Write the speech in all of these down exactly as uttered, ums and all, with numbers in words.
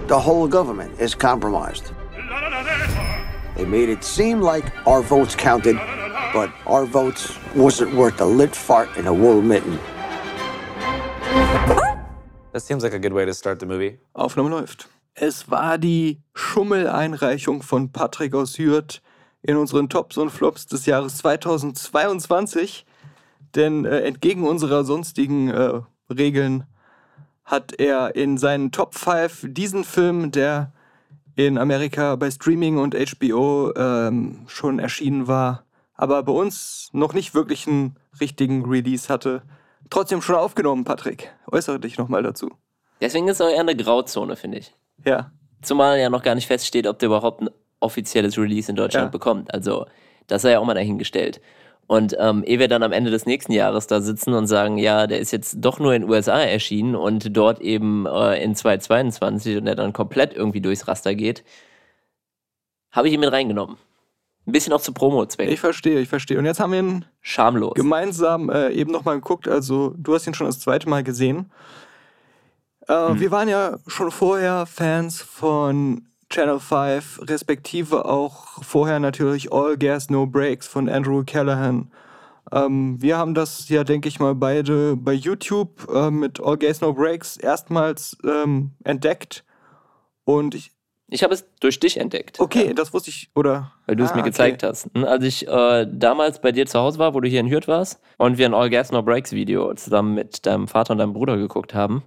the whole government is compromised. They made it seem like our votes counted, but our votes wasn't worth a lit fart in a wool mitten. That seems like a good way to start the movie. Aufnahme läuft. Es war die Schummeleinreichung von Patrick aus Hürth in unseren Tops und Flops des Jahres zweitausendzweiundzwanzig. Denn äh, entgegen unserer sonstigen äh, Regeln hat er in seinen Top fünf diesen Film, der in Amerika bei Streaming und H B O ähm, schon erschienen war, aber bei uns noch nicht wirklich einen richtigen Release hatte, trotzdem schon aufgenommen. Patrick, äußere dich nochmal dazu. Deswegen ist es auch eher eine Grauzone, finde ich. Ja. Zumal ja noch gar nicht feststeht, ob der überhaupt ein offizielles Release in Deutschland ja. bekommt. Also das sei ja auch mal dahingestellt. Und ähm, ehe wir dann am Ende des nächsten Jahres da sitzen und sagen, ja, der ist jetzt doch nur in den U S A erschienen und dort eben äh, in zweitausendzweiundzwanzig und der dann komplett irgendwie durchs Raster geht, habe ich ihn mit reingenommen. Ein bisschen auch zu Promo-Zwecken. Ich verstehe, ich verstehe. Und jetzt haben wir ihn schamlos gemeinsam äh, eben nochmal geguckt. Also du hast ihn schon das zweite Mal gesehen. Äh, hm. Wir waren ja schon vorher Fans von Channel fünf, respektive auch vorher natürlich All Gas, No Breaks von Andrew Callaghan. Ähm, wir haben das ja, denke ich mal, beide bei YouTube äh, mit All Gas, No Breaks erstmals ähm, entdeckt. Und ich Ich habe es durch dich entdeckt. Okay, ja. Das wusste ich, oder? Weil du es ah, mir okay. gezeigt hast. Als ich äh, damals bei dir zu Hause war, wo du hier in Hürth warst und wir ein All Gas No Breaks Video zusammen mit deinem Vater und deinem Bruder geguckt haben,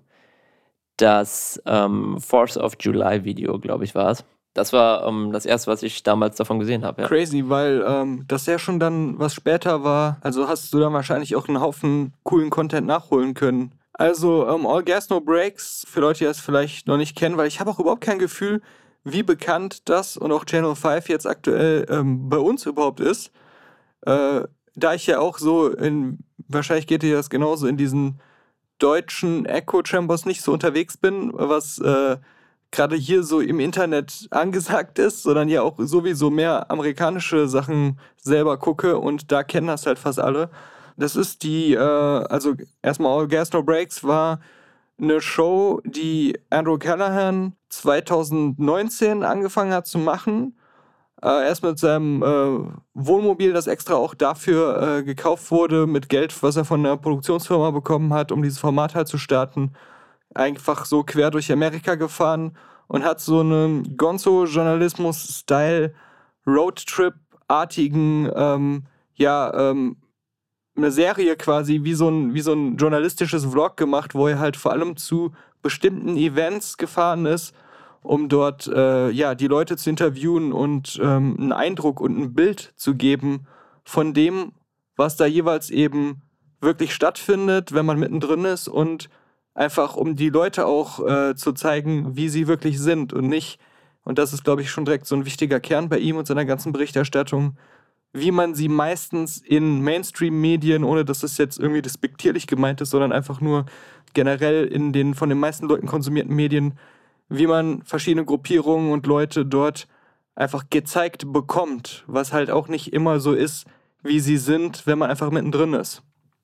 das ähm, Fourth of July Video, glaube ich, war es. Das war ähm, das erste, was ich damals davon gesehen habe. Ja. Crazy, weil ähm, das ja schon dann, was später war, also hast du dann wahrscheinlich auch einen Haufen coolen Content nachholen können. Also ähm, All Gas No Breaks, für Leute, die das vielleicht noch nicht kennen, weil ich habe auch überhaupt kein Gefühl, wie bekannt das und auch Channel fünf jetzt aktuell ähm, bei uns überhaupt ist. Äh, da ich ja auch so in, wahrscheinlich geht dir das genauso, in diesen deutschen Echo-Chambers nicht so unterwegs bin, was äh, gerade hier so im Internet angesagt ist, sondern ja auch sowieso mehr amerikanische Sachen selber gucke und da kennen das halt fast alle. Das ist die, äh, also erstmal All Gas No Breaks war eine Show, die Andrew Callaghan zweitausendneunzehn angefangen hat zu machen. Äh, erst mit seinem äh, Wohnmobil, das extra auch dafür äh, gekauft wurde, mit Geld, was er von der Produktionsfirma bekommen hat, um dieses Format halt zu starten. Einfach so quer durch Amerika gefahren und hat so einen Gonzo-Journalismus-Style Roadtrip-artigen, ähm, ja, ähm, eine Serie quasi, wie so ein, wie so ein journalistisches Vlog gemacht, wo er halt vor allem zu bestimmten Events gefahren ist, um dort äh, ja, die Leute zu interviewen und ähm, einen Eindruck und ein Bild zu geben von dem, was da jeweils eben wirklich stattfindet, wenn man mittendrin ist und einfach um die Leute auch äh, zu zeigen, wie sie wirklich sind und nicht, und das ist, glaube ich, schon direkt so ein wichtiger Kern bei ihm und seiner ganzen Berichterstattung, wie man sie meistens in Mainstream-Medien, ohne dass das jetzt irgendwie despektierlich gemeint ist, sondern einfach nur generell in den von den meisten Leuten konsumierten Medien, wie man verschiedene Gruppierungen und Leute dort einfach gezeigt bekommt, was halt auch nicht immer so ist, wie sie sind, wenn man einfach mittendrin ist.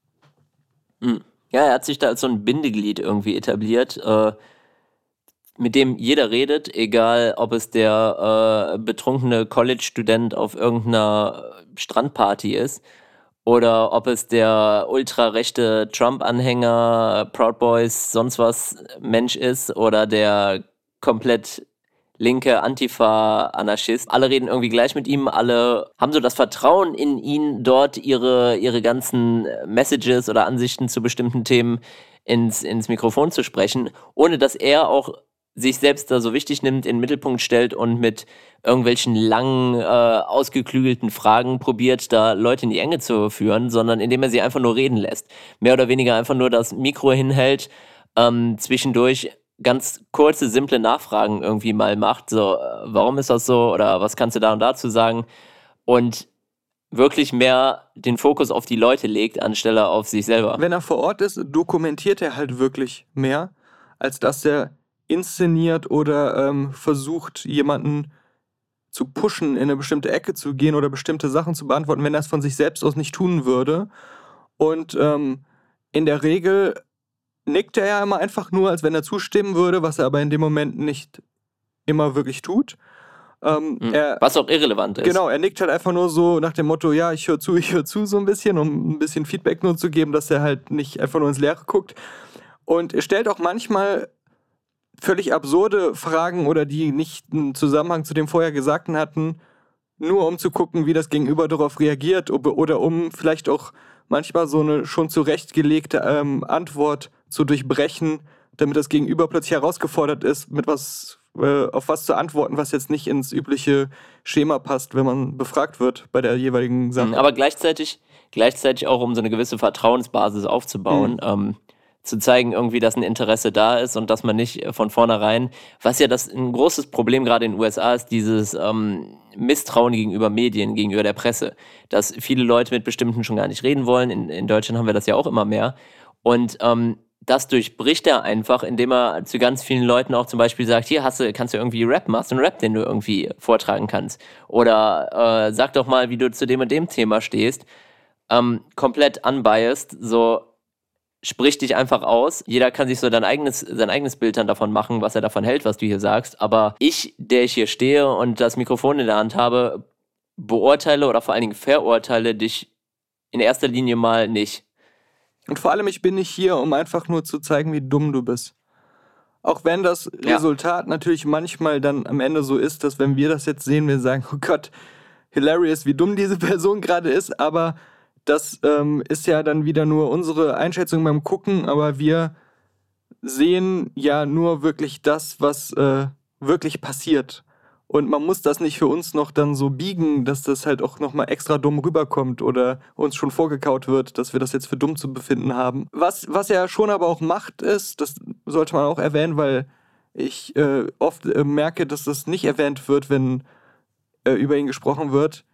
Ja, er hat sich da als so ein Bindeglied irgendwie etabliert, äh, mit dem jeder redet, egal ob es der äh, betrunkene College-Student auf irgendeiner Strandparty ist oder ob es der ultrarechte Trump-Anhänger, Proud Boys, sonst was Mensch ist oder der komplett linke Antifa-Anarchist. Alle reden irgendwie gleich mit ihm, alle haben so das Vertrauen in ihn, dort ihre, ihre ganzen Messages oder Ansichten zu bestimmten Themen ins, ins Mikrofon zu sprechen, ohne dass er auch sich selbst da so wichtig nimmt, in den Mittelpunkt stellt und mit irgendwelchen langen, äh, ausgeklügelten Fragen probiert, da Leute in die Enge zu führen, sondern indem er sie einfach nur reden lässt. Mehr oder weniger einfach nur das Mikro hinhält, ähm, zwischendurch ganz kurze, simple Nachfragen irgendwie mal macht, so, äh, warum ist das so oder was kannst du da und dazu sagen, und wirklich mehr den Fokus auf die Leute legt, anstelle auf sich selber. Wenn er vor Ort ist, dokumentiert er halt wirklich mehr, als dass er inszeniert oder ähm, versucht, jemanden zu pushen, in eine bestimmte Ecke zu gehen oder bestimmte Sachen zu beantworten, wenn er es von sich selbst aus nicht tun würde. Und ähm, in der Regel nickt er ja immer einfach nur, als wenn er zustimmen würde, was er aber in dem Moment nicht immer wirklich tut. Ähm, Mhm. er, Was auch irrelevant ist. Genau, er nickt halt einfach nur so nach dem Motto, ja, ich höre zu, ich höre zu, so ein bisschen, um ein bisschen Feedback nur zu geben, dass er halt nicht einfach nur ins Leere guckt. Und er stellt auch manchmal völlig absurde Fragen oder die nicht einen Zusammenhang zu dem vorher Gesagten hatten, nur um zu gucken, wie das Gegenüber darauf reagiert ob, oder um vielleicht auch manchmal so eine schon zurechtgelegte ähm, Antwort zu durchbrechen, damit das Gegenüber plötzlich herausgefordert ist, mit was äh, auf was zu antworten, was jetzt nicht ins übliche Schema passt, wenn man befragt wird bei der jeweiligen Sache. Aber gleichzeitig, gleichzeitig auch, um so eine gewisse Vertrauensbasis aufzubauen, Mhm. ähm, zu zeigen irgendwie, dass ein Interesse da ist und dass man nicht äh, von vornherein, was ja das ein großes Problem gerade in den U S A ist, dieses ähm, Misstrauen gegenüber Medien, gegenüber der Presse, dass viele Leute mit bestimmten schon gar nicht reden wollen. In, in Deutschland haben wir das ja auch immer mehr. Und ähm, das durchbricht er einfach, indem er zu ganz vielen Leuten auch zum Beispiel sagt, hier hast du, kannst du irgendwie Rap, machst du einen Rap, den du irgendwie vortragen kannst. Oder äh, sag doch mal, wie du zu dem und dem Thema stehst. Ähm, komplett unbiased, so sprich dich einfach aus. Jeder kann sich so sein eigenes, sein eigenes Bild dann davon machen, was er davon hält, was du hier sagst. Aber ich, der ich hier stehe und das Mikrofon in der Hand habe, beurteile oder vor allen Dingen verurteile dich in erster Linie mal nicht. Und vor allem, ich bin nicht hier, um einfach nur zu zeigen, wie dumm du bist. Auch wenn das Ja. Resultat natürlich manchmal dann am Ende so ist, dass wenn wir das jetzt sehen, wir sagen, oh Gott, hilarious, wie dumm diese Person gerade ist, aber das ähm, ist ja dann wieder nur unsere Einschätzung beim Gucken, aber wir sehen ja nur wirklich das, was äh, wirklich passiert. Und man muss das nicht für uns noch dann so biegen, dass das halt auch nochmal extra dumm rüberkommt oder uns schon vorgekaut wird, dass wir das jetzt für dumm zu befinden haben. Was, was er schon aber auch macht ist, das sollte man auch erwähnen, weil ich äh, oft äh, merke, dass das nicht erwähnt wird, wenn äh, über ihn gesprochen wird.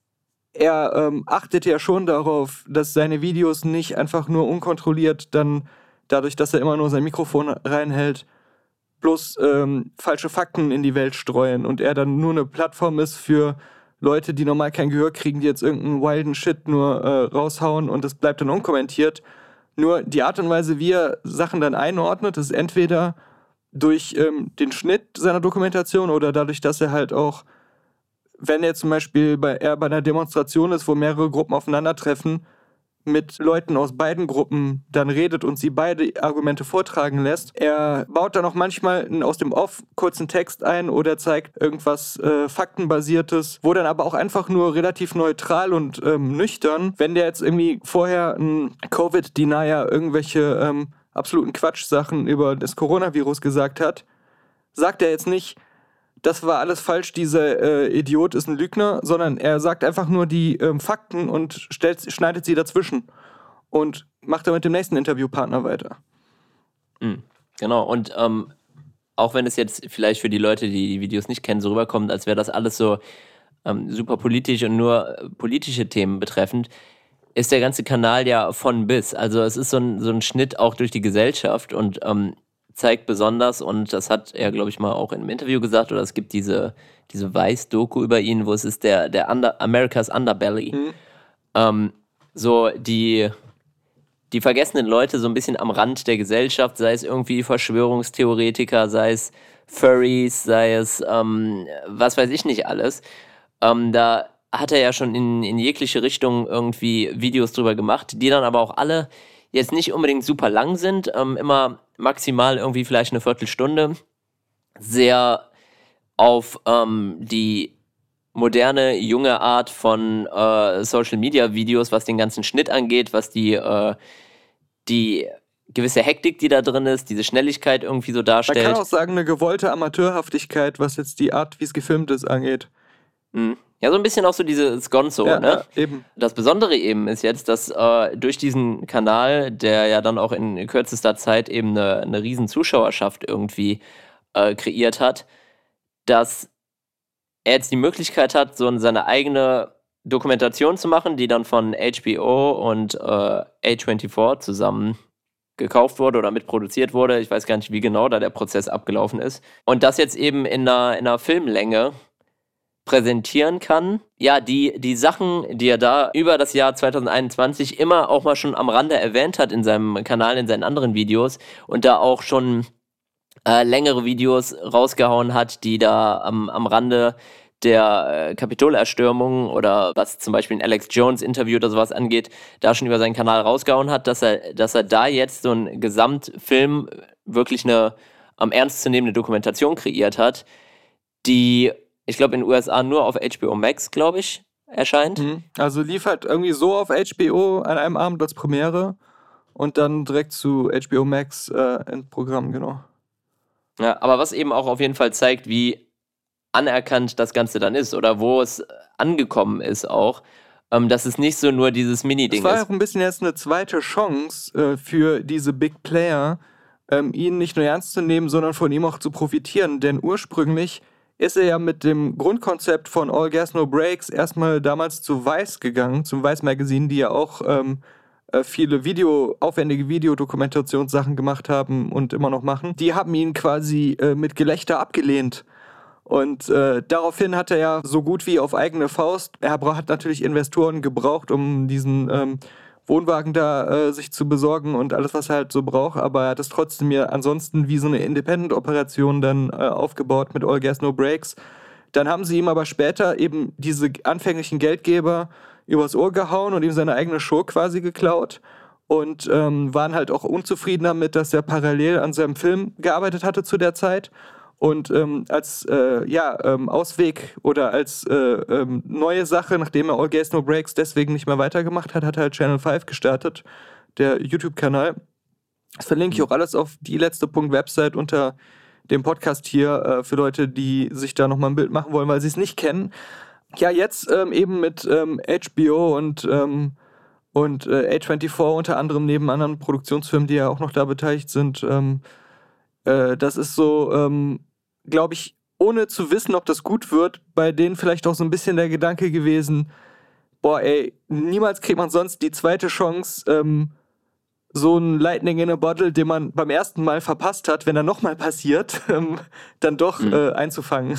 Er ähm, achtet ja schon darauf, dass seine Videos nicht einfach nur unkontrolliert dann dadurch, dass er immer nur sein Mikrofon reinhält, bloß ähm, falsche Fakten in die Welt streuen und er dann nur eine Plattform ist für Leute, die normal kein Gehör kriegen, die jetzt irgendeinen wilden Shit nur äh, raushauen und das bleibt dann unkommentiert. Nur die Art und Weise, wie er Sachen dann einordnet, ist entweder durch ähm, den Schnitt seiner Dokumentation oder dadurch, dass er halt auch, wenn er zum Beispiel bei, er bei einer Demonstration ist, wo mehrere Gruppen aufeinandertreffen, mit Leuten aus beiden Gruppen dann redet und sie beide Argumente vortragen lässt. Er baut dann auch manchmal aus dem Off kurzen Text ein oder zeigt irgendwas äh, Faktenbasiertes, wo dann aber auch einfach nur relativ neutral und ähm, nüchtern, wenn der jetzt irgendwie vorher ein Covid-Denier irgendwelche ähm, absoluten Quatschsachen über das Coronavirus gesagt hat, sagt er jetzt nicht, das war alles falsch, dieser äh, Idiot ist ein Lügner, sondern er sagt einfach nur die ähm, Fakten und stellt, schneidet sie dazwischen und macht dann mit dem nächsten Interviewpartner weiter. Mhm, genau, und ähm, auch wenn es jetzt vielleicht für die Leute, die die Videos nicht kennen, so rüberkommt, als wäre das alles so ähm, super politisch und nur äh, politische Themen betreffend, ist der ganze Kanal ja von bis. Also es ist so ein, so ein Schnitt auch durch die Gesellschaft und ähm, zeigt besonders, und das hat er, glaube ich, mal auch in einem Interview gesagt, oder es gibt diese, diese Weiß-Doku über ihn, wo es ist der, der Under, America's Underbelly. Mhm. Ähm, so die, die vergessenen Leute so ein bisschen am Rand der Gesellschaft, sei es irgendwie Verschwörungstheoretiker, sei es Furries, sei es ähm, was weiß ich nicht alles. Ähm, da hat er ja schon in, in jegliche Richtung irgendwie Videos drüber gemacht, die dann aber auch alle jetzt nicht unbedingt super lang sind, ähm, immer maximal irgendwie vielleicht eine Viertelstunde, sehr auf ähm, die moderne, junge Art von äh, Social-Media-Videos, was den ganzen Schnitt angeht, was die, äh, die gewisse Hektik, die da drin ist, diese Schnelligkeit irgendwie so darstellt. Man kann auch sagen, eine gewollte Amateurhaftigkeit, was jetzt die Art, wie es gefilmt ist, angeht. Mhm. Ja, so ein bisschen auch so dieses Gonzo, Ja, ne? ja, eben. Das Besondere eben ist jetzt, dass äh, durch diesen Kanal, der ja dann auch in kürzester Zeit eben eine, eine riesen Zuschauerschaft irgendwie äh, kreiert hat, dass er jetzt die Möglichkeit hat, so seine eigene Dokumentation zu machen, die dann von H B O und äh, A vierundzwanzig zusammen gekauft wurde oder mitproduziert wurde. Ich weiß gar nicht, wie genau da der Prozess abgelaufen ist. Und das jetzt eben in einer, in einer Filmlänge präsentieren kann. Ja, die, die Sachen, die er da über das Jahr zwanzig einundzwanzig immer auch mal schon am Rande erwähnt hat in seinem Kanal, in seinen anderen Videos und da auch schon äh, längere Videos rausgehauen hat, die da am, am Rande der äh, Kapitolerstürmung oder was zum Beispiel ein Alex Jones Interview oder sowas angeht, da schon über seinen Kanal rausgehauen hat, dass er, dass er da jetzt so einen Gesamtfilm, wirklich eine ähm, ernstzunehmende Dokumentation kreiert hat, die, ich glaube, in den U S A nur auf H B O Max, glaube ich, erscheint. Mhm. Also lief halt irgendwie so auf H B O an einem Abend als Premiere und dann direkt zu H B O Max äh, ins Programm, genau. Ja, aber was eben auch auf jeden Fall zeigt, wie anerkannt das Ganze dann ist oder wo es angekommen ist auch, ähm, dass es nicht so nur dieses Mini-Ding ist. Es war auch ein bisschen jetzt eine zweite Chance äh, für diese Big Player, ähm, ihn nicht nur ernst zu nehmen, sondern von ihm auch zu profitieren, denn ursprünglich ist er ja mit dem Grundkonzept von All Gas No Breaks erstmal damals zu Vice gegangen, zum Vice Magazine, die ja auch ähm, äh, viele Video, aufwendige Videodokumentationssachen gemacht haben und immer noch machen. Die haben ihn quasi äh, mit Gelächter abgelehnt. Und äh, daraufhin hat er ja so gut wie auf eigene Faust, er hat natürlich Investoren gebraucht, um diesen ähm, Wohnwagen da äh, sich zu besorgen und alles, was er halt so braucht, aber er hat es trotzdem ja ansonsten wie so eine Independent-Operation dann äh, aufgebaut mit All Gas No Breaks. Dann haben sie ihm aber später eben diese anfänglichen Geldgeber übers Ohr gehauen und ihm seine eigene Show quasi geklaut und ähm, waren halt auch unzufrieden damit, dass er parallel an seinem Film gearbeitet hatte zu der Zeit. Und ähm, als äh, ja, ähm, Ausweg oder als äh, ähm, neue Sache, nachdem er All Gas No Breaks deswegen nicht mehr weitergemacht hat, hat er halt Channel fünf gestartet, der YouTube-Kanal. Das verlinke ich auch alles auf die letzte Punkt Website unter dem Podcast hier äh, für Leute, die sich da nochmal ein Bild machen wollen, weil sie es nicht kennen. Ja, jetzt ähm, eben mit ähm, H B O und, ähm, und äh, A vierundzwanzig unter anderem neben anderen Produktionsfirmen, die ja auch noch da beteiligt sind. Ähm, äh, das ist so... Ähm, glaube ich, ohne zu wissen, ob das gut wird, bei denen vielleicht auch so ein bisschen der Gedanke gewesen, boah, ey, niemals kriegt man sonst die zweite Chance, ähm, so ein Lightning in a Bottle, den man beim ersten Mal verpasst hat, wenn er nochmal passiert, ähm, dann doch mhm. äh, einzufangen.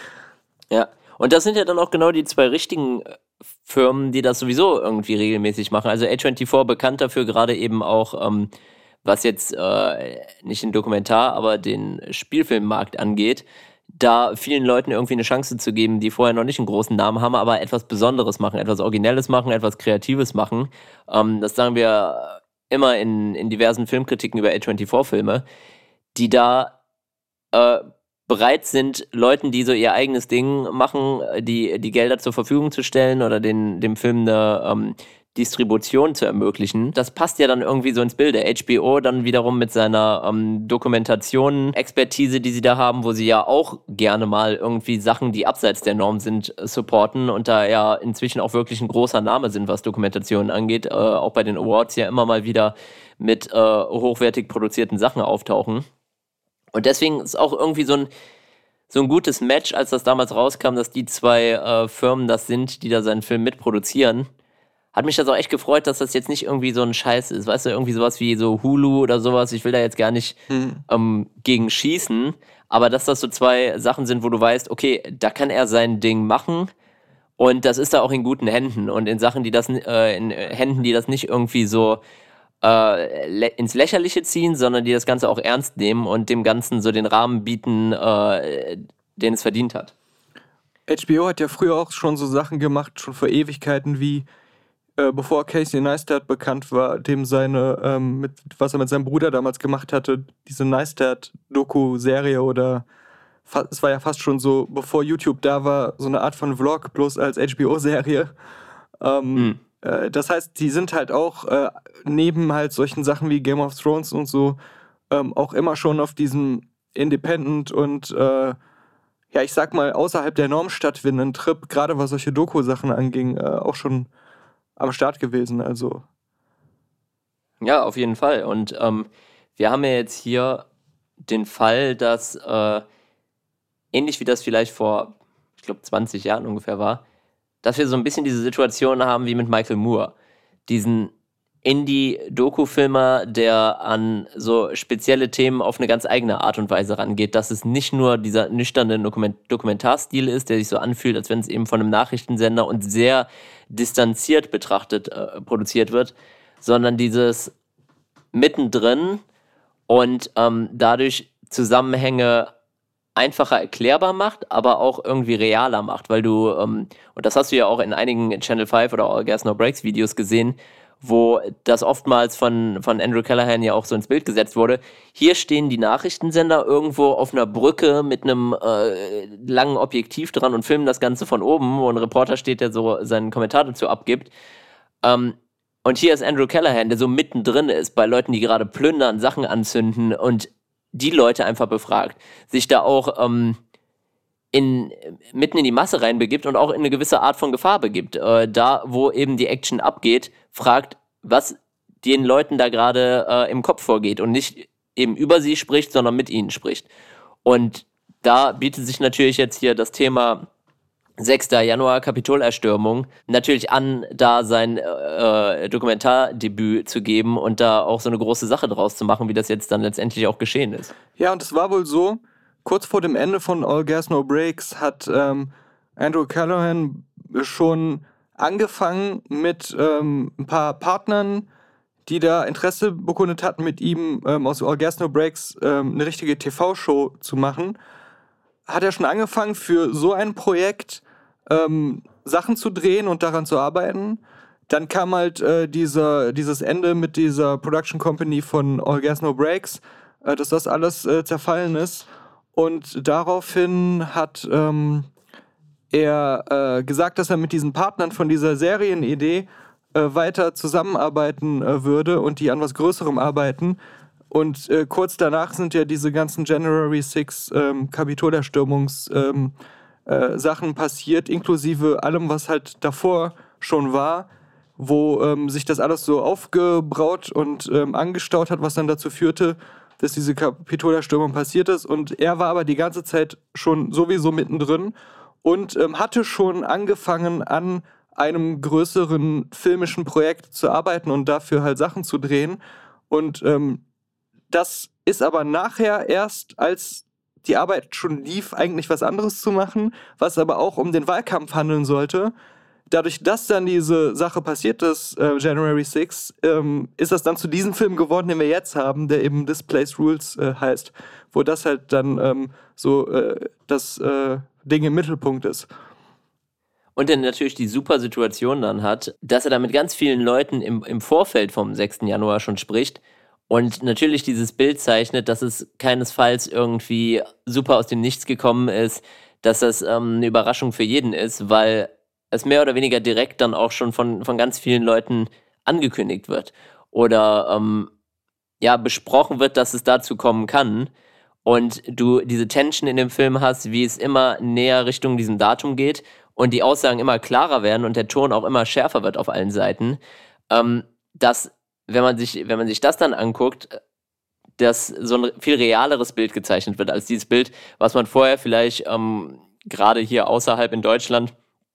Ja, und das sind ja dann auch genau die zwei richtigen Firmen, die das sowieso irgendwie regelmäßig machen. Also A vierundzwanzig bekannt dafür gerade eben auch, ähm, was jetzt äh, nicht den Dokumentar, aber den Spielfilmmarkt angeht, da vielen Leuten irgendwie eine Chance zu geben, die vorher noch nicht einen großen Namen haben, aber etwas Besonderes machen, etwas Originelles machen, etwas Kreatives machen. Ähm, das sagen wir immer in, in diversen Filmkritiken über A vierundzwanzig-Filme, die da äh, bereit sind, Leuten, die so ihr eigenes Ding machen, die, die Gelder zur Verfügung zu stellen oder den, dem Film eine ähm, Distribution zu ermöglichen. Das passt ja dann irgendwie so ins Bilde. H B O dann wiederum mit seiner ähm, Dokumentation, Expertise, die sie da haben, wo sie ja auch gerne mal irgendwie Sachen, die abseits der Norm sind, supporten und da ja inzwischen auch wirklich ein großer Name sind, was Dokumentationen angeht, äh, auch bei den Awards ja immer mal wieder mit äh, hochwertig produzierten Sachen auftauchen. Und deswegen ist auch irgendwie so ein so ein gutes Match, als das damals rauskam, dass die zwei äh, Firmen das sind, die da seinen Film mitproduzieren. Hat mich das auch echt gefreut, dass das jetzt nicht irgendwie so ein Scheiß ist. Weißt du, irgendwie sowas wie so Hulu oder sowas. Ich will da jetzt gar nicht hm. ähm, gegen schießen. Aber dass das so zwei Sachen sind, wo du weißt, okay, da kann er sein Ding machen. Und das ist da auch in guten Händen. Und in Sachen, die das, äh, in Händen, die das nicht irgendwie so äh, le- ins Lächerliche ziehen, sondern die das Ganze auch ernst nehmen und dem Ganzen so den Rahmen bieten, äh, den es verdient hat. H B O hat ja früher auch schon so Sachen gemacht, schon vor Ewigkeiten, wie Äh, bevor Casey Neistat bekannt war, dem seine, ähm, mit, was er mit seinem Bruder damals gemacht hatte, diese Neistat-Doku-Serie oder fa- es war ja fast schon so, bevor YouTube da war, so eine Art von Vlog, bloß als H B O-Serie. Ähm, mhm. äh, das heißt, die sind halt auch äh, neben halt solchen Sachen wie Game of Thrones und so ähm, auch immer schon auf diesem Independent und äh, ja, ich sag mal, außerhalb der Norm stattfindenden Trip, gerade was solche Doku-Sachen anging, äh, auch schon am Start gewesen, also. Ja, auf jeden Fall. Und ähm, wir haben ja jetzt hier den Fall, dass äh, ähnlich wie das vielleicht vor, ich glaube, zwanzig Jahren ungefähr war, dass wir so ein bisschen diese Situation haben wie mit Michael Moore. Diesen Indie-Doku-Filmer, der an so spezielle Themen auf eine ganz eigene Art und Weise rangeht, dass es nicht nur dieser nüchterne Dokument- Dokumentarstil ist, der sich so anfühlt, als wenn es eben von einem Nachrichtensender und sehr distanziert betrachtet äh, produziert wird, sondern dieses mittendrin und ähm, dadurch Zusammenhänge einfacher erklärbar macht, aber auch irgendwie realer macht, weil du, ähm, und das hast du ja auch in einigen Channel fünf oder All Gas No Breaks Videos gesehen, wo das oftmals von, von Andrew Callahan ja auch so ins Bild gesetzt wurde. Hier stehen die Nachrichtensender irgendwo auf einer Brücke mit einem äh, langen Objektiv dran und filmen das Ganze von oben, wo ein Reporter steht, der so seinen Kommentar dazu abgibt. Ähm, und hier ist Andrew Callahan, der so mittendrin ist, bei Leuten, die gerade plündern, Sachen anzünden und die Leute einfach befragt, sich da auch ähm, in, mitten in die Masse reinbegibt und auch in eine gewisse Art von Gefahr begibt. Äh, da, wo eben die Action abgeht, fragt, was den Leuten da gerade äh, im Kopf vorgeht und nicht eben über sie spricht, sondern mit ihnen spricht. Und da bietet sich natürlich jetzt hier das Thema sechster Januar, Kapitolerstürmung, natürlich an, da sein äh, Dokumentardebüt zu geben und da auch so eine große Sache draus zu machen, wie das jetzt dann letztendlich auch geschehen ist. Ja, und es war wohl so, kurz vor dem Ende von All Gas No Breaks hat ähm, Andrew Callahan schon angefangen mit ähm, ein paar Partnern, die da Interesse bekundet hatten, mit ihm ähm, aus All Gas No Breaks ähm, eine richtige T V-Show zu machen. Hat er schon angefangen, für so ein Projekt ähm, Sachen zu drehen und daran zu arbeiten. Dann kam halt äh, dieser, dieses Ende mit dieser Production Company von All Gas No Breaks, äh, dass das alles äh, zerfallen ist. Und daraufhin hat ähm, er äh, gesagt, dass er mit diesen Partnern von dieser Serienidee äh, weiter zusammenarbeiten äh, würde und die an was Größerem arbeiten. Und äh, kurz danach sind ja diese ganzen January sixth ähm, Kapitolerstürmungs-Sachen ähm, äh, passiert, inklusive allem, was halt davor schon war, wo ähm, sich das alles so aufgebraut und ähm, angestaut hat, was dann dazu führte, dass diese Kapitolerstürmung passiert ist. Und er war aber die ganze Zeit schon sowieso mittendrin und ähm, hatte schon angefangen, an einem größeren filmischen Projekt zu arbeiten und dafür halt Sachen zu drehen. Und ähm, das ist aber nachher erst, als die Arbeit schon lief, eigentlich was anderes zu machen, was aber auch um den Wahlkampf handeln sollte. Dadurch, dass dann diese Sache passiert ist, äh, January sixth, ähm, ist das dann zu diesem Film geworden, den wir jetzt haben, der eben Displaced Rules äh, heißt, wo das halt dann ähm, so äh, das äh, Ding im Mittelpunkt ist. Und dann natürlich die super Situation dann hat, dass er da mit ganz vielen Leuten im, im Vorfeld vom sechsten Januar schon spricht und natürlich dieses Bild zeichnet, dass es keinesfalls irgendwie super aus dem Nichts gekommen ist, dass das ähm, eine Überraschung für jeden ist, weil es mehr oder weniger direkt dann auch schon von, von ganz vielen Leuten angekündigt wird oder ähm, ja, besprochen wird, dass es dazu kommen kann und du diese Tension in dem Film hast, wie es immer näher Richtung diesem Datum geht und die Aussagen immer klarer werden und der Ton auch immer schärfer wird auf allen Seiten, ähm, dass, wenn man sich, wenn man sich das dann anguckt, dass so ein viel realeres Bild gezeichnet wird als dieses Bild, was man vorher vielleicht ähm, gerade hier außerhalb in Deutschland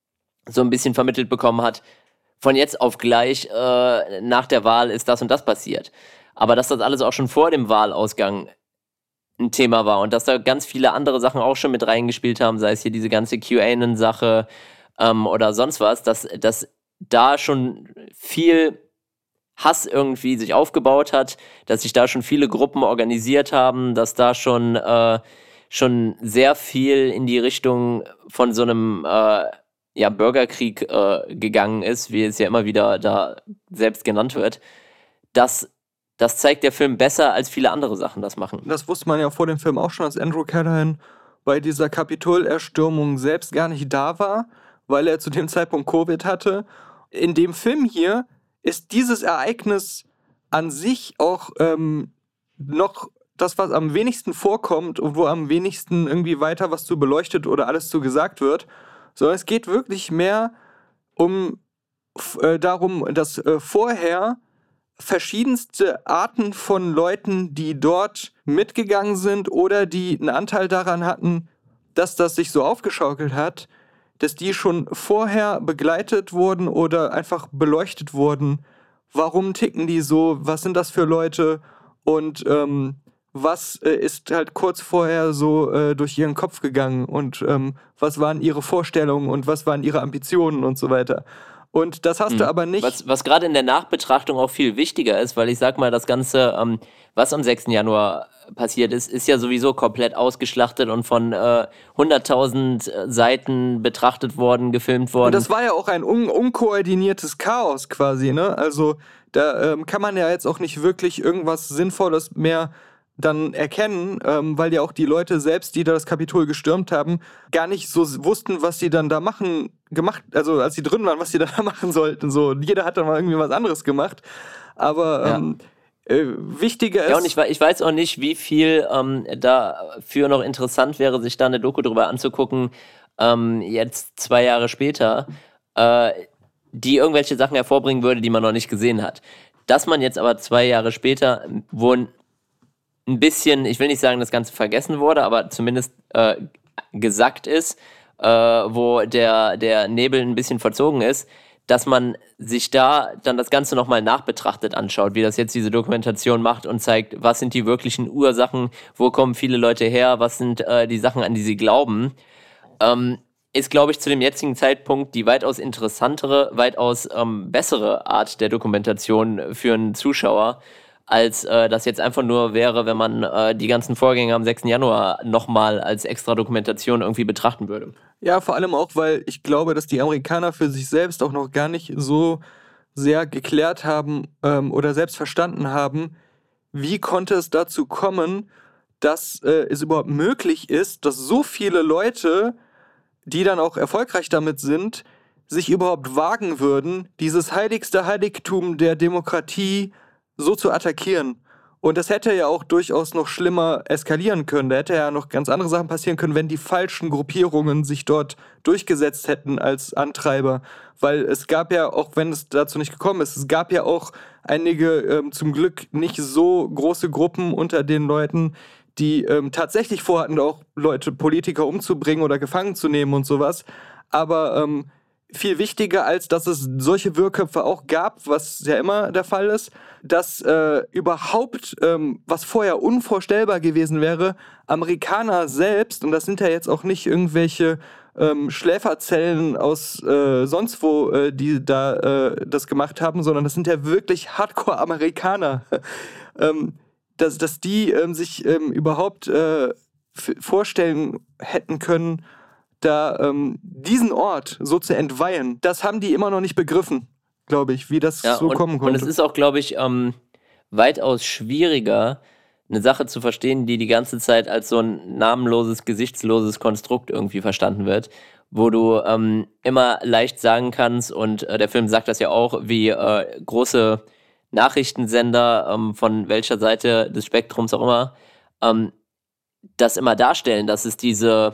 so ein bisschen vermittelt bekommen hat, von jetzt auf gleich äh, nach der Wahl ist das und das passiert. Aber dass das alles auch schon vor dem Wahlausgang ein Thema war und dass da ganz viele andere Sachen auch schon mit reingespielt haben, sei es hier diese ganze QAnon-Sache ähm, oder sonst was, dass, dass da schon viel Hass irgendwie sich aufgebaut hat, dass sich da schon viele Gruppen organisiert haben, dass da schon, äh, schon sehr viel in die Richtung von so einem äh, ja, Bürgerkrieg äh, gegangen ist, wie es ja immer wieder da selbst genannt wird, das, das zeigt der Film besser, als viele andere Sachen das machen. Das wusste man ja vor dem Film auch schon, als Andrew Callahan bei dieser Kapitolerstürmung selbst gar nicht da war, weil er zu dem Zeitpunkt Covid hatte. In dem Film hier ist dieses Ereignis an sich auch ähm, noch das, was am wenigsten vorkommt und wo am wenigsten irgendwie weiter was zu beleuchtet oder alles zu gesagt wird, sondern es geht wirklich mehr um äh, darum, dass äh, vorher verschiedenste Arten von Leuten, die dort mitgegangen sind oder die einen Anteil daran hatten, dass das sich so aufgeschaukelt hat, dass die schon vorher begleitet wurden oder einfach beleuchtet wurden. Warum ticken die so? Was sind das für Leute? Und ähm, was äh, ist halt kurz vorher so äh, durch ihren Kopf gegangen? Und ähm, was waren ihre Vorstellungen und was waren ihre Ambitionen und so weiter? Und das hast mhm. du aber nicht. Was, was gerade in der Nachbetrachtung auch viel wichtiger ist, weil ich sag mal, das Ganze, ähm, was am sechsten Januar passiert ist, ist ja sowieso komplett ausgeschlachtet und von äh, hunderttausend Seiten betrachtet worden, gefilmt worden. Und das war ja auch ein un- unkoordiniertes Chaos quasi, ne? Also da ähm, kann man ja jetzt auch nicht wirklich irgendwas Sinnvolles mehr dann erkennen, ähm, weil ja auch die Leute selbst, die da das Kapitol gestürmt haben, gar nicht so wussten, was sie dann da machen, gemacht, also als sie drin waren, was sie da machen sollten. So, jeder hat dann mal irgendwie was anderes gemacht. Aber ja. ähm, äh, wichtiger ist... Ja, und ich, ich weiß auch nicht, wie viel ähm, dafür noch interessant wäre, sich da eine Doku drüber anzugucken, ähm, jetzt zwei Jahre später, äh, die irgendwelche Sachen hervorbringen würde, die man noch nicht gesehen hat. Dass man jetzt aber zwei Jahre später, wo ein bisschen, ich will nicht sagen, das Ganze vergessen wurde, aber zumindest äh, gesackt ist, äh, wo der, der Nebel ein bisschen verzogen ist, dass man sich da dann das Ganze nochmal nachbetrachtet anschaut, wie das jetzt diese Dokumentation macht und zeigt, was sind die wirklichen Ursachen, wo kommen viele Leute her, was sind äh, die Sachen, an die sie glauben, ähm, ist, glaube ich, zu dem jetzigen Zeitpunkt die weitaus interessantere, weitaus ähm, bessere Art der Dokumentation für einen Zuschauer, als äh, das jetzt einfach nur wäre, wenn man äh, die ganzen Vorgänge am sechsten Januar nochmal als extra Dokumentation irgendwie betrachten würde. Ja, vor allem auch, weil ich glaube, dass die Amerikaner für sich selbst auch noch gar nicht so sehr geklärt haben ähm, oder selbst verstanden haben, wie konnte es dazu kommen, dass äh, es überhaupt möglich ist, dass so viele Leute, die dann auch erfolgreich damit sind, sich überhaupt wagen würden, dieses heiligste Heiligtum der Demokratie so zu attackieren. Und das hätte ja auch durchaus noch schlimmer eskalieren können. Da hätte ja noch ganz andere Sachen passieren können, wenn die falschen Gruppierungen sich dort durchgesetzt hätten als Antreiber. Weil es gab ja, auch wenn es dazu nicht gekommen ist, es gab ja auch einige ähm, zum Glück nicht so große Gruppen unter den Leuten, die ähm, tatsächlich vorhatten, auch Leute, Politiker umzubringen oder gefangen zu nehmen und sowas. Aber ähm, viel wichtiger, als dass es solche Wirrköpfe auch gab, was ja immer der Fall ist, dass äh, überhaupt, ähm, was vorher unvorstellbar gewesen wäre, Amerikaner selbst, und das sind ja jetzt auch nicht irgendwelche ähm, Schläferzellen aus äh, sonst wo, äh, die da äh, das gemacht haben, sondern das sind ja wirklich Hardcore-Amerikaner, ähm, dass, dass die ähm, sich ähm, überhaupt äh, f- vorstellen hätten können, da ähm, diesen Ort so zu entweihen, das haben die immer noch nicht begriffen, glaube ich, wie das ja, so und, kommen konnte. Und es ist auch, glaube ich, ähm, weitaus schwieriger, eine Sache zu verstehen, die die ganze Zeit als so ein namenloses, gesichtsloses Konstrukt irgendwie verstanden wird, wo du ähm, immer leicht sagen kannst, und äh, der Film sagt das ja auch, wie äh, große Nachrichtensender ähm, von welcher Seite des Spektrums auch immer, ähm, das immer darstellen, dass es diese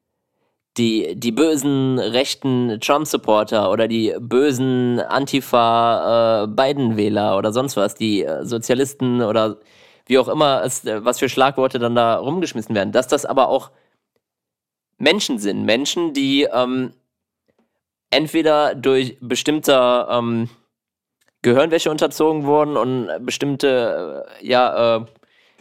Die, die bösen rechten Trump-Supporter oder die bösen Antifa-Biden-Wähler äh, oder sonst was, die äh, Sozialisten oder wie auch immer, es, äh, was für Schlagworte dann da rumgeschmissen werden, dass das aber auch Menschen sind. Menschen, die ähm, entweder durch bestimmte ähm, Gehirnwäsche unterzogen wurden und bestimmte, äh, ja, äh,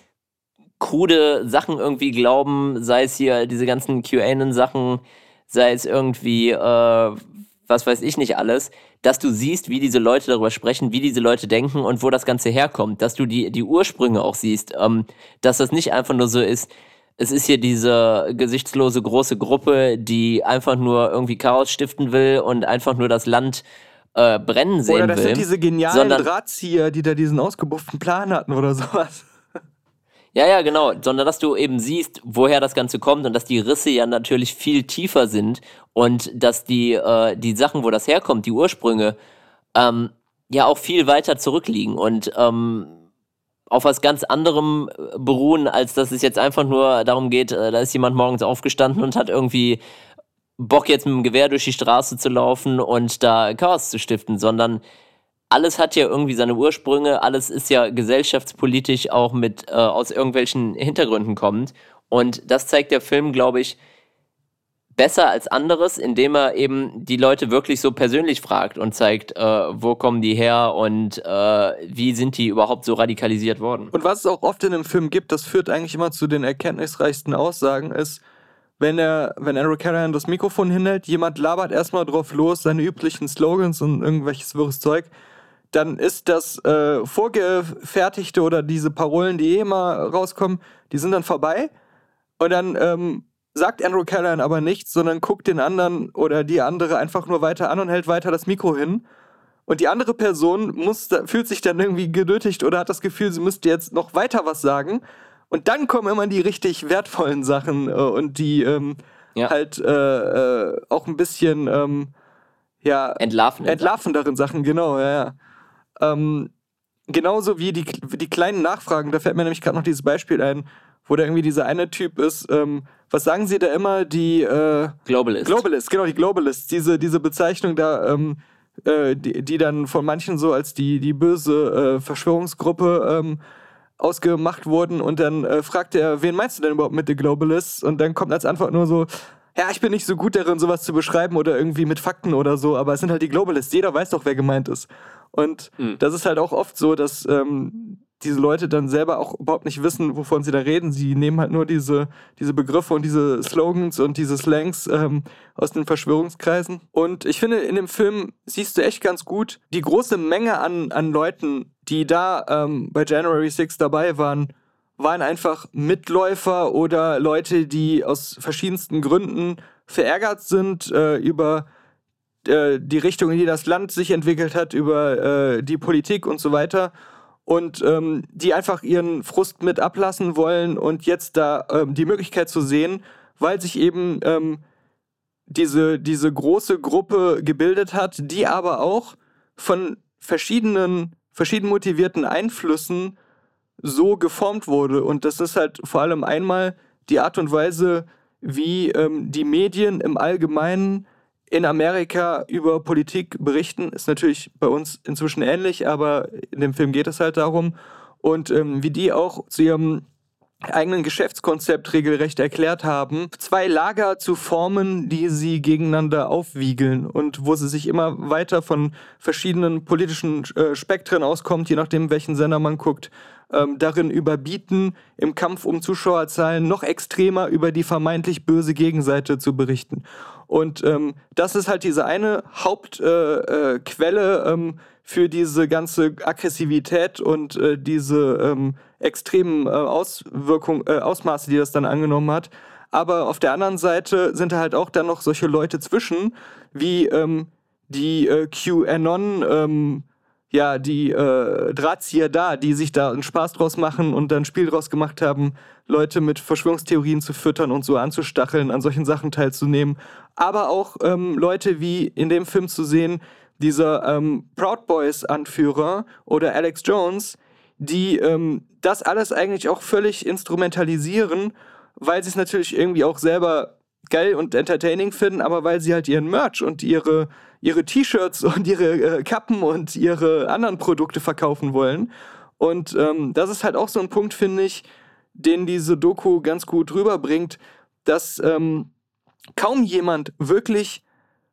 krude Sachen irgendwie glauben, sei es hier diese ganzen QAnon-Sachen, sei es irgendwie, äh, was weiß ich nicht alles, dass du siehst, wie diese Leute darüber sprechen, wie diese Leute denken und wo das Ganze herkommt, dass du die, die Ursprünge auch siehst, ähm, dass das nicht einfach nur so ist, es ist hier diese gesichtslose große Gruppe, die einfach nur irgendwie Chaos stiften will und einfach nur das Land äh, brennen sehen will. Oder das will, sind diese genialen sondern, Drahtzieher, die da diesen ausgebufften Plan hatten oder sowas. Ja, ja, genau, sondern dass du eben siehst, woher das Ganze kommt und dass die Risse ja natürlich viel tiefer sind und dass die, äh, die Sachen, wo das herkommt, die Ursprünge, ähm, ja auch viel weiter zurückliegen und ähm, auf was ganz anderem beruhen, als dass es jetzt einfach nur darum geht, äh, da ist jemand morgens aufgestanden und hat irgendwie Bock, jetzt mit dem Gewehr durch die Straße zu laufen und da Chaos zu stiften, sondern alles hat ja irgendwie seine Ursprünge, alles ist ja gesellschaftspolitisch auch mit äh, aus irgendwelchen Hintergründen kommend. Und das zeigt der Film, glaube ich, besser als anderes, indem er eben die Leute wirklich so persönlich fragt und zeigt, äh, wo kommen die her und äh, wie sind die überhaupt so radikalisiert worden. Und was es auch oft in einem Film gibt, das führt eigentlich immer zu den erkenntnisreichsten Aussagen, ist, wenn er, wenn Andrew Callaghan das Mikrofon hinhält, jemand labert erstmal drauf los, seine üblichen Slogans und irgendwelches wirres Zeug, dann ist das äh, vorgefertigte oder diese Parolen, die eh immer rauskommen, die sind dann vorbei. Und dann ähm, sagt Andrew Callaghan aber nichts, sondern guckt den anderen oder die andere einfach nur weiter an und hält weiter das Mikro hin. Und die andere Person muss, fühlt sich dann irgendwie genötigt oder hat das Gefühl, sie müsste jetzt noch weiter was sagen. Und dann kommen immer die richtig wertvollen Sachen äh, und die ähm, ja. halt äh, äh, auch ein bisschen ähm, ja, Entlarven entlarvenderen Sachen, genau, ja, ja. Ähm, genauso wie die, die kleinen Nachfragen, da fällt mir nämlich gerade noch dieses Beispiel ein, wo da irgendwie dieser eine Typ ist, ähm, was sagen sie da immer, die äh, Globalist. Globalist, genau, die Globalists, diese, diese Bezeichnung da, ähm, äh, die, die dann von manchen so als die, die böse äh, Verschwörungsgruppe ähm, ausgemacht wurden und dann äh, fragt er, wen meinst du denn überhaupt mit The Globalists? Und dann kommt als Antwort nur so, ja, ich bin nicht so gut darin, sowas zu beschreiben oder irgendwie mit Fakten oder so, aber es sind halt die Globalists, jeder weiß doch, wer gemeint ist. Und mhm. das ist halt auch oft so, dass ähm, diese Leute dann selber auch überhaupt nicht wissen, wovon sie da reden. Sie nehmen halt nur diese, diese Begriffe und diese Slogans und diese Slangs ähm, aus den Verschwörungskreisen. Und ich finde, in dem Film siehst du echt ganz gut die große Menge an, an Leuten, die da ähm, bei January sixth dabei waren, waren einfach Mitläufer oder Leute, die aus verschiedensten Gründen verärgert sind äh, über äh, die Richtung, in die das Land sich entwickelt hat, über äh, die Politik und so weiter. Und ähm, die einfach ihren Frust mit ablassen wollen und jetzt da ähm, die Möglichkeit zu sehen, weil sich eben ähm, diese, diese große Gruppe gebildet hat, die aber auch von verschiedenen, verschieden motivierten Einflüssen so geformt wurde. Und das ist halt vor allem einmal die Art und Weise, wie ähm, die Medien im Allgemeinen in Amerika über Politik berichten. Ist natürlich bei uns inzwischen ähnlich, aber in dem Film geht es halt darum. Und ähm, wie die auch zu ihrem eigenen Geschäftskonzept regelrecht erklärt haben, zwei Lager zu formen, die sie gegeneinander aufwiegeln und wo sie sich immer weiter von verschiedenen politischen äh, Spektren auskommt, je nachdem, welchen Sender man guckt, ähm, darin überbieten, im Kampf um Zuschauerzahlen noch extremer über die vermeintlich böse Gegenseite zu berichten. Und ähm, das ist halt diese eine Hauptquelle äh, äh, Quelle, ähm, für diese ganze Aggressivität und äh, diese ähm, extremen äh, Auswirkungen, äh, Ausmaße, die das dann angenommen hat. Aber auf der anderen Seite sind da halt auch dann noch solche Leute zwischen, wie ähm, die äh, QAnon, ähm, ja, die äh, Drahtzieher da, die sich da einen Spaß draus machen und dann ein Spiel draus gemacht haben, Leute mit Verschwörungstheorien zu füttern und so anzustacheln, an solchen Sachen teilzunehmen. Aber auch ähm, Leute wie in dem Film zu sehen, dieser ähm, Proud Boys-Anführer oder Alex Jones, die ähm, das alles eigentlich auch völlig instrumentalisieren, weil sie es natürlich irgendwie auch selber geil und entertaining finden, aber weil sie halt ihren Merch und ihre, ihre T-Shirts und ihre äh, Kappen und ihre anderen Produkte verkaufen wollen. Und ähm, das ist halt auch so ein Punkt, finde ich, den diese Doku ganz gut rüberbringt, dass ähm, kaum jemand wirklich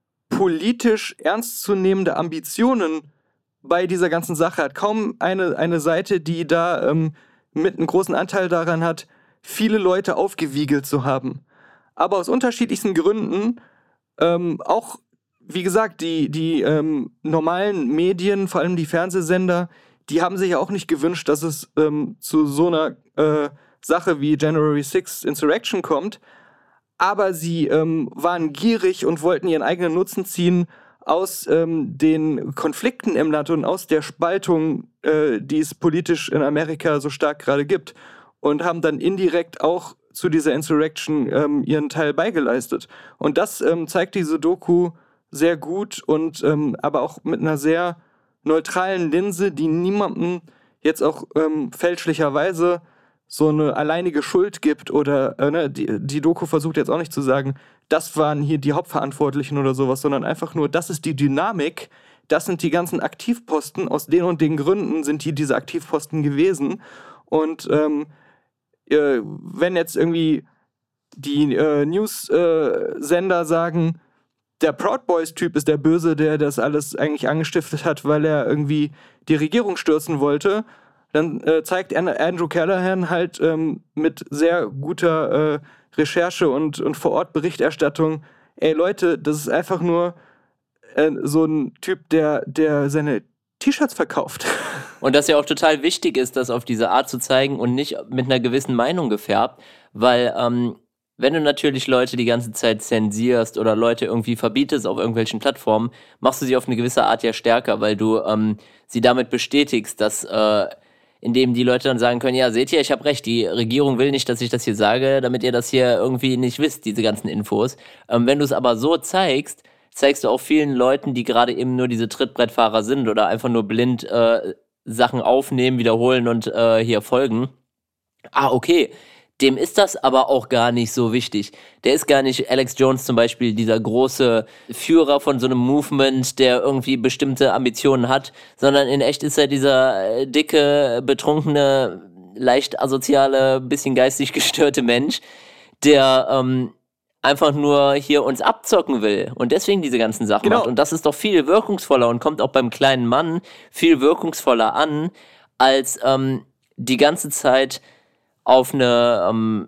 politisch ernstzunehmende Ambitionen bei dieser ganzen Sache hat. Kaum eine, eine Seite, die da ähm, mit einem großen Anteil daran hat, viele Leute aufgewiegelt zu haben. Aber aus unterschiedlichsten Gründen, ähm, auch, wie gesagt, die, die ähm, normalen Medien, vor allem die Fernsehsender, die haben sich ja auch nicht gewünscht, dass es ähm, zu so einer äh, Sache wie January sixth Insurrection kommt. Aber sie ähm, waren gierig und wollten ihren eigenen Nutzen ziehen aus ähm, den Konflikten im Land und aus der Spaltung, äh, die es politisch in Amerika so stark gerade gibt. Und haben dann indirekt auch zu dieser Insurrection ähm, ihren Teil beigeleistet. Und das ähm, zeigt diese Doku sehr gut und ähm, aber auch mit einer sehr neutralen Linse, die niemandem jetzt auch ähm, fälschlicherweise so eine alleinige Schuld gibt oder äh, ne, die, die Doku versucht jetzt auch nicht zu sagen, das waren hier die Hauptverantwortlichen oder sowas, sondern einfach nur, das ist die Dynamik, das sind die ganzen Aktivposten, aus den und den Gründen sind die diese Aktivposten gewesen. Und ähm, äh, wenn jetzt irgendwie die äh, News-Sender äh, sagen, der Proud Boys-Typ ist der Böse, der das alles eigentlich angestiftet hat, weil er irgendwie die Regierung stürzen wollte, Dann äh, zeigt Andrew Callahan halt ähm, mit sehr guter äh, Recherche und, und Vor-Ort-Berichterstattung, ey Leute, das ist einfach nur äh, so ein Typ, der, der seine T-Shirts verkauft. Und dass ja auch total wichtig ist, das auf diese Art zu zeigen und nicht mit einer gewissen Meinung gefärbt, weil ähm, wenn du natürlich Leute die ganze Zeit zensierst oder Leute irgendwie verbietest auf irgendwelchen Plattformen, machst du sie auf eine gewisse Art ja stärker, weil du ähm, sie damit bestätigst, dass äh, indem die Leute dann sagen können, ja, seht ihr, ich habe recht, die Regierung will nicht, dass ich das hier sage, damit ihr das hier irgendwie nicht wisst, diese ganzen Infos. Ähm, wenn du es aber so zeigst, zeigst du auch vielen Leuten, die gerade eben nur diese Trittbrettfahrer sind oder einfach nur blind äh, Sachen aufnehmen, wiederholen und äh, hier folgen. Ah, okay, dem ist das aber auch gar nicht so wichtig. Der ist gar nicht, Alex Jones zum Beispiel, dieser große Führer von so einem Movement, der irgendwie bestimmte Ambitionen hat, sondern in echt ist er dieser äh, dicke, betrunkene, leicht asoziale, bisschen geistig gestörte Mensch, der ähm, einfach nur hier uns abzocken will und deswegen diese ganzen Sachen Genau. macht. Und das ist doch viel wirkungsvoller und kommt auch beim kleinen Mann viel wirkungsvoller an, als ähm, die ganze Zeit auf eine, ähm,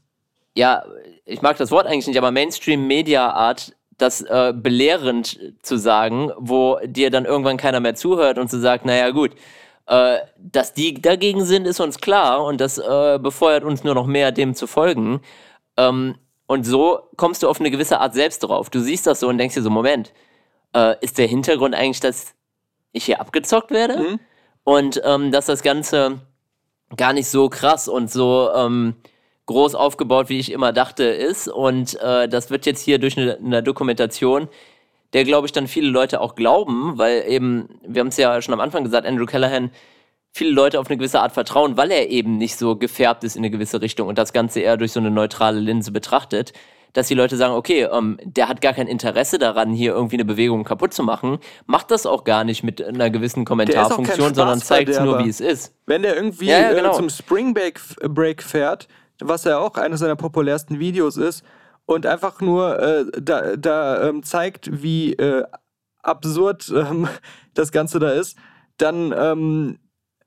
ja, ich mag das Wort eigentlich nicht, aber Mainstream-Media-Art, das äh, belehrend zu sagen, wo dir dann irgendwann keiner mehr zuhört und zu sagt, naja gut, äh, dass die dagegen sind, ist uns klar und das äh, befeuert uns nur noch mehr, dem zu folgen. Ähm, und so kommst du auf eine gewisse Art selbst drauf. Du siehst das so und denkst dir so, Moment, äh, ist der Hintergrund eigentlich, dass ich hier abgezockt werde? Mhm. Und ähm, dass das Ganze gar nicht so krass und so ähm, groß aufgebaut, wie ich immer dachte, ist. Und äh, das wird jetzt hier durch eine, eine Dokumentation, der, glaube ich, dann viele Leute auch glauben, weil eben, wir haben es ja schon am Anfang gesagt, Andrew Callahan, viele Leute auf eine gewisse Art vertrauen, weil er eben nicht so gefärbt ist in eine gewisse Richtung und das Ganze eher durch so eine neutrale Linse betrachtet, dass die Leute sagen, okay, ähm, der hat gar kein Interesse daran, hier irgendwie eine Bewegung kaputt zu machen, macht das auch gar nicht mit einer gewissen Kommentarfunktion, sondern zeigt es nur, wie es ist. Wenn der irgendwie Ja, ja, genau. äh, zum Spring Break, Break fährt, was ja auch eines seiner populärsten Videos ist, und einfach nur äh, da, da ähm, zeigt, wie äh, absurd ähm, das Ganze da ist, dann ähm,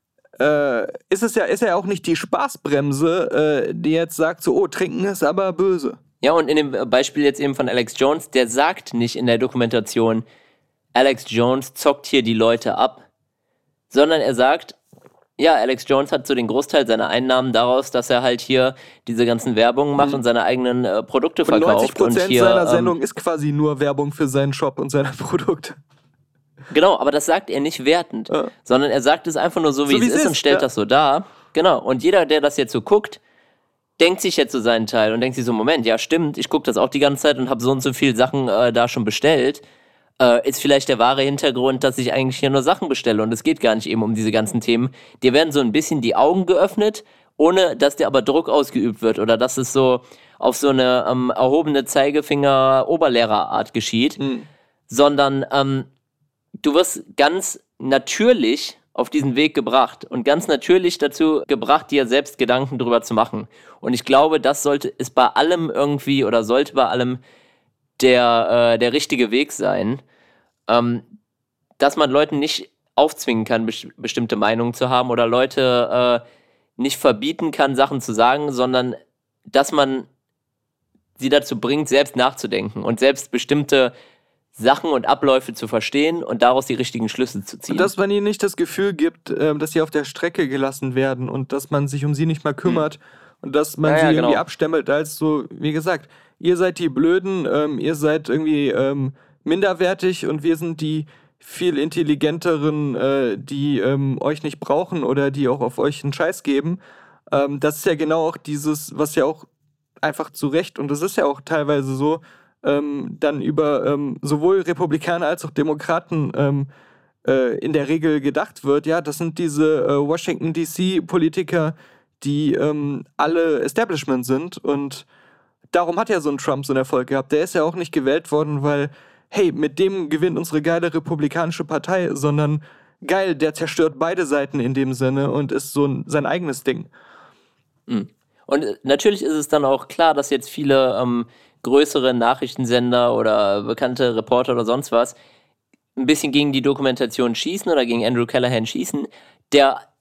äh, ist es ja, ist ja auch nicht die Spaßbremse, äh, die jetzt sagt so, oh, trinken ist aber böse. Ja, und in dem Beispiel jetzt eben von Alex Jones, der sagt nicht in der Dokumentation, Alex Jones zockt hier die Leute ab, sondern er sagt, ja, Alex Jones hat so den Großteil seiner Einnahmen daraus, dass er halt hier diese ganzen Werbungen macht mhm. und seine eigenen äh, Produkte und verkauft. neunzig Prozent und hier, seiner ähm, Sendung ist quasi nur Werbung für seinen Shop und seine Produkte. Genau, aber das sagt er nicht wertend, Ja. sondern er sagt es einfach nur so, wie So, es ist und stellt ja. das so dar. Genau, und jeder, der das jetzt so guckt, denkt sich jetzt so seinen Teil und denkt sich so, Moment, ja stimmt, ich gucke das auch die ganze Zeit und habe so und so viele Sachen äh, da schon bestellt. Äh, ist vielleicht der wahre Hintergrund, dass ich eigentlich hier nur Sachen bestelle und es geht gar nicht eben um diese ganzen Themen. Dir werden so ein bisschen die Augen geöffnet, ohne dass dir aber Druck ausgeübt wird oder dass es so auf so eine ähm, erhobene Zeigefinger-Oberlehrerart geschieht, Mhm. sondern ähm, du wirst ganz natürlich auf diesen Weg gebracht und ganz natürlich dazu gebracht, dir selbst Gedanken drüber zu machen. Und ich glaube, das sollte ist bei allem irgendwie oder sollte bei allem der, äh, der richtige Weg sein, ähm, dass man Leuten nicht aufzwingen kann, bes- bestimmte Meinungen zu haben oder Leute äh, nicht verbieten kann, Sachen zu sagen, sondern dass man sie dazu bringt, selbst nachzudenken und selbst bestimmte Sachen und Abläufe zu verstehen und daraus die richtigen Schlüsse zu ziehen. Und dass man ihnen nicht das Gefühl gibt, ähm, dass sie auf der Strecke gelassen werden und dass man sich um sie nicht mal kümmert hm. und dass man ja, sie ja, irgendwie genau. abstempelt als so, wie gesagt, ihr seid die Blöden, ähm, ihr seid irgendwie ähm, minderwertig und wir sind die viel intelligenteren, äh, die ähm, euch nicht brauchen oder die auch auf euch einen Scheiß geben. Ähm, das ist ja genau auch dieses, was ja auch einfach zu Recht, und das ist ja auch teilweise so, ähm, dann über ähm, sowohl Republikaner als auch Demokraten ähm, äh, in der Regel gedacht wird, ja, das sind diese äh, Washington D C-Politiker, die ähm, alle Establishment sind, und darum hat ja so ein Trump so einen Erfolg gehabt. Der ist ja auch nicht gewählt worden, weil, hey, mit dem gewinnt unsere geile republikanische Partei, sondern geil, der zerstört beide Seiten in dem Sinne und ist so ein, sein eigenes Ding. Mhm. Und äh, natürlich ist es dann auch klar, dass jetzt viele ähm, größere Nachrichtensender oder bekannte Reporter oder sonst was ein bisschen gegen die Dokumentation schießen oder gegen Andrew Callahan schießen, der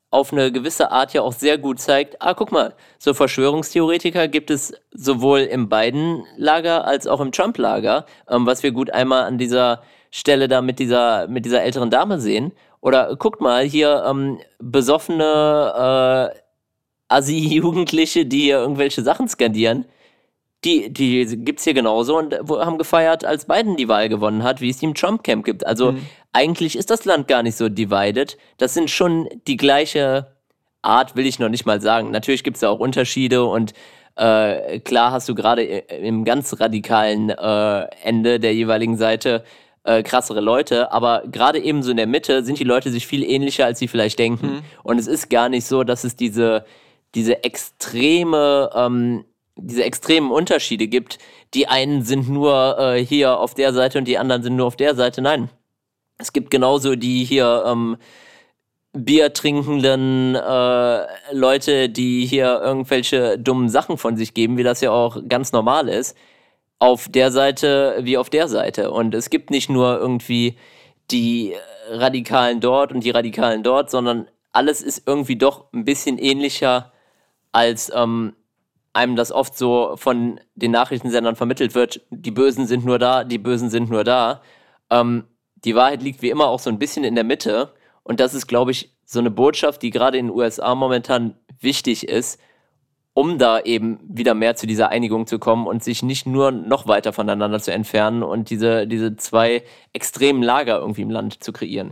auf eine gewisse Art ja auch sehr gut zeigt, ah, guck mal, so Verschwörungstheoretiker gibt es sowohl im Biden-Lager als auch im Trump-Lager, ähm, was wir gut einmal an dieser Stelle da mit dieser, mit dieser älteren Dame sehen. Oder guckt mal, hier ähm, besoffene äh, Assi-Jugendliche, die hier irgendwelche Sachen skandieren, die, die gibt's hier genauso und haben gefeiert, als Biden die Wahl gewonnen hat, wie es die im Trump-Camp gibt. Also mhm. eigentlich ist das Land gar nicht so divided. Das sind schon die gleiche Art, will ich noch nicht mal sagen. Natürlich gibt's da auch Unterschiede und äh, klar hast du gerade im ganz radikalen äh, Ende der jeweiligen Seite äh, krassere Leute, aber gerade eben so in der Mitte sind die Leute sich viel ähnlicher, als sie vielleicht denken. Mhm. Und es ist gar nicht so, dass es diese, diese extreme... Ähm, diese extremen Unterschiede gibt. Die einen sind nur äh, hier auf der Seite und die anderen sind nur auf der Seite. Nein, es gibt genauso die hier ähm, Bier trinkenden äh, Leute, die hier irgendwelche dummen Sachen von sich geben, wie das ja auch ganz normal ist, auf der Seite wie auf der Seite. Und es gibt nicht nur irgendwie die Radikalen dort und die Radikalen dort, sondern alles ist irgendwie doch ein bisschen ähnlicher als ähm, einem das oft so von den Nachrichtensendern vermittelt wird, die Bösen sind nur da, die Bösen sind nur da. Ähm, die Wahrheit liegt wie immer auch so ein bisschen in der Mitte und das ist, glaube ich, so eine Botschaft, die gerade in den U S A momentan wichtig ist, um da eben wieder mehr zu dieser Einigung zu kommen und sich nicht nur noch weiter voneinander zu entfernen und diese, diese zwei extremen Lager irgendwie im Land zu kreieren.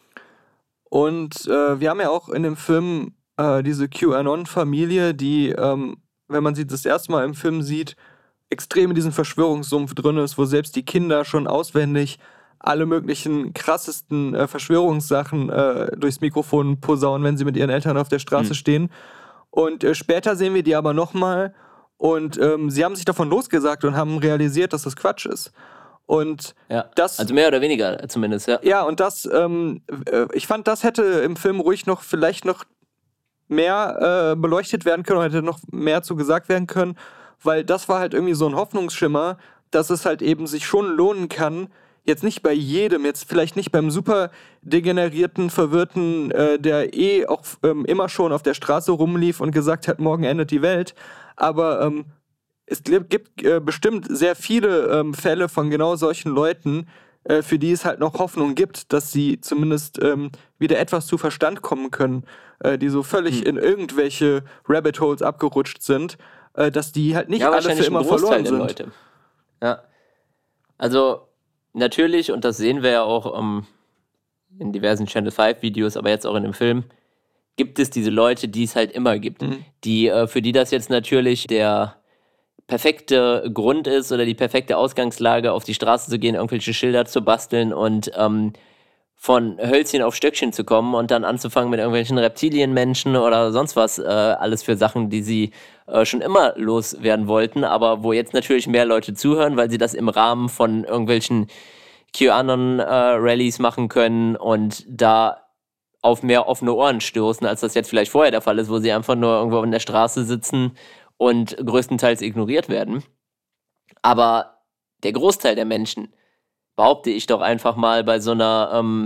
Und äh, wir haben ja auch in dem Film äh, diese QAnon-Familie, die ähm, wenn man sie das erste Mal im Film sieht, extrem in diesem Verschwörungssumpf drin ist, wo selbst die Kinder schon auswendig alle möglichen krassesten äh, Verschwörungssachen äh, durchs Mikrofon posaunen, wenn sie mit ihren Eltern auf der Straße mhm. stehen. Und äh, später sehen wir die aber nochmal und ähm, sie haben sich davon losgesagt und haben realisiert, dass das Quatsch ist. Und ja, das, also mehr oder weniger zumindest, ja. Ja, und das, ähm, äh, ich fand, das hätte im Film ruhig noch vielleicht noch mehr äh, beleuchtet werden können oder hätte noch mehr zu gesagt werden können, weil das war halt irgendwie so ein Hoffnungsschimmer, dass es halt eben sich schon lohnen kann, jetzt nicht bei jedem, jetzt vielleicht nicht beim super degenerierten, verwirrten, äh, der eh auch ähm, immer schon auf der Straße rumlief und gesagt hat, morgen endet die Welt, aber ähm, es gibt äh, bestimmt sehr viele ähm, Fälle von genau solchen Leuten, äh, für die es halt noch Hoffnung gibt, dass sie zumindest ähm, wieder etwas zu Verstand kommen können, äh, die so völlig hm. in irgendwelche Rabbit Holes abgerutscht sind, äh, dass die halt nicht ja, alle für immer verloren sind. Leute. Ja, also natürlich, und das sehen wir ja auch ähm, in diversen Channel fünf Videos, aber jetzt auch in dem Film, gibt es diese Leute, die es halt immer gibt. Mhm. Die, äh, für die das jetzt natürlich der perfekte Grund ist oder die perfekte Ausgangslage, auf die Straße zu gehen, irgendwelche Schilder zu basteln und ähm, von Hölzchen auf Stöckchen zu kommen und dann anzufangen mit irgendwelchen Reptilienmenschen oder sonst was, äh, alles für Sachen, die sie äh, schon immer loswerden wollten, aber wo jetzt natürlich mehr Leute zuhören, weil sie das im Rahmen von irgendwelchen QAnon-Rallies äh, machen können und da auf mehr offene Ohren stoßen, als das jetzt vielleicht vorher der Fall ist, wo sie einfach nur irgendwo in der Straße sitzen und größtenteils ignoriert werden. Aber der Großteil der Menschen, behaupte ich doch einfach mal, bei so einer ähm,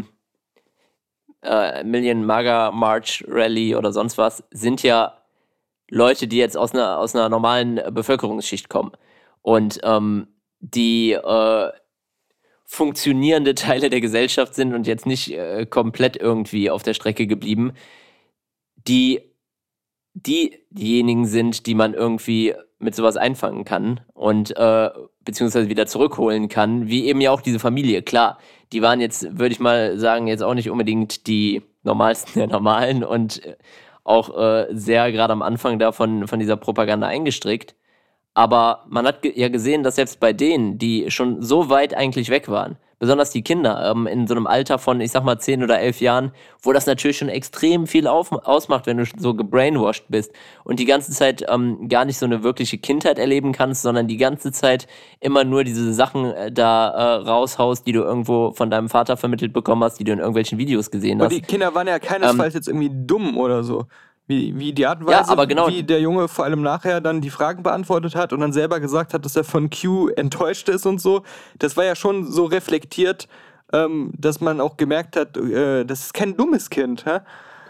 äh, Million MAGA March Rally oder sonst was, sind ja Leute, die jetzt aus einer, aus einer normalen Bevölkerungsschicht kommen und ähm, die äh, funktionierende Teile der Gesellschaft sind und jetzt nicht äh, komplett irgendwie auf der Strecke geblieben, die die diejenigen sind, die man irgendwie mit sowas einfangen kann und äh, beziehungsweise wieder zurückholen kann, wie eben ja auch diese Familie. Klar, die waren jetzt, würde ich mal sagen, jetzt auch nicht unbedingt die normalsten der Normalen und auch äh, sehr gerade am Anfang davon von dieser Propaganda eingestrickt. Aber man hat ge- ja gesehen, dass selbst bei denen, die schon so weit eigentlich weg waren, besonders die Kinder ähm, in so einem Alter von, ich sag mal, zehn oder elf Jahren, wo das natürlich schon extrem viel auf- ausmacht, wenn du so gebrainwashed bist und die ganze Zeit ähm, gar nicht so eine wirkliche Kindheit erleben kannst, sondern die ganze Zeit immer nur diese Sachen äh, da äh, raushaust, die du irgendwo von deinem Vater vermittelt bekommen hast, die du in irgendwelchen Videos gesehen hast. Und die Kinder waren ja keinesfalls ähm, jetzt irgendwie dumm oder so. Wie, wie die Art und Weise, ja, aber genau. wie der Junge vor allem nachher dann die Fragen beantwortet hat und dann selber gesagt hat, dass er von Q enttäuscht ist und so. Das war ja schon so reflektiert, ähm, dass man auch gemerkt hat, äh, das ist kein dummes Kind. Hä?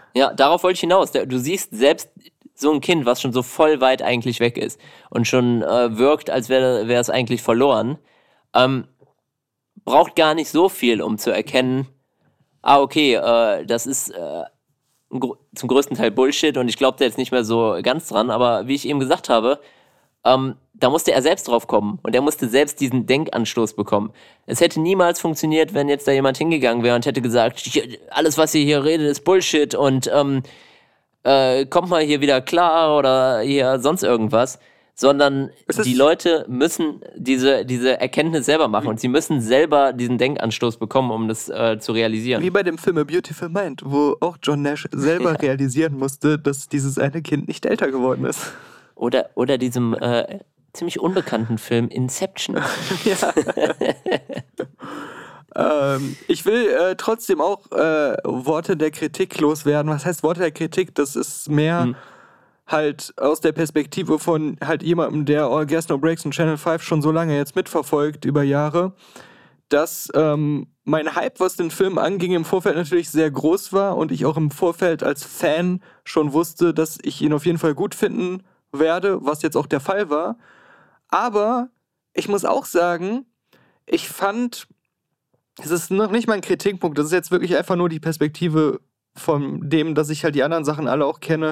Ja, darauf wollte ich hinaus. Du siehst selbst so ein Kind, was schon so voll weit eigentlich weg ist und schon äh, wirkt, als wäre es eigentlich verloren, ähm, braucht gar nicht so viel, um zu erkennen, ah, okay, äh, das ist äh, zum größten Teil Bullshit und ich glaube da jetzt nicht mehr so ganz dran, aber wie ich eben gesagt habe, ähm, da musste er selbst drauf kommen und er musste selbst diesen Denkanstoß bekommen. Es hätte niemals funktioniert, wenn jetzt da jemand hingegangen wäre und hätte gesagt, alles, was ihr hier redet, ist Bullshit und ähm, äh, kommt mal hier wieder klar oder hier sonst irgendwas, sondern die Leute müssen diese, diese Erkenntnis selber machen und sie müssen selber diesen Denkanstoß bekommen, um das äh, zu realisieren. Wie bei dem Film A Beautiful Mind, wo auch John Nash selber ja. realisieren musste, dass dieses eine Kind nicht älter geworden ist. Oder, oder diesem äh, ziemlich unbekannten Film Inception. Ja. ähm, ich will äh, trotzdem auch äh, Worte der Kritik loswerden. Was heißt Worte der Kritik? Das ist mehr hm. halt aus der Perspektive von halt jemandem, der All Gas No Breaks und Channel fünf schon so lange jetzt mitverfolgt über Jahre, dass ähm, mein Hype, was den Film anging, im Vorfeld natürlich sehr groß war und ich auch im Vorfeld als Fan schon wusste, dass ich ihn auf jeden Fall gut finden werde, was jetzt auch der Fall war. Aber ich muss auch sagen, ich fand, es ist noch nicht mal ein Kritikpunkt, das ist jetzt wirklich einfach nur die Perspektive von dem, dass ich halt die anderen Sachen alle auch kenne.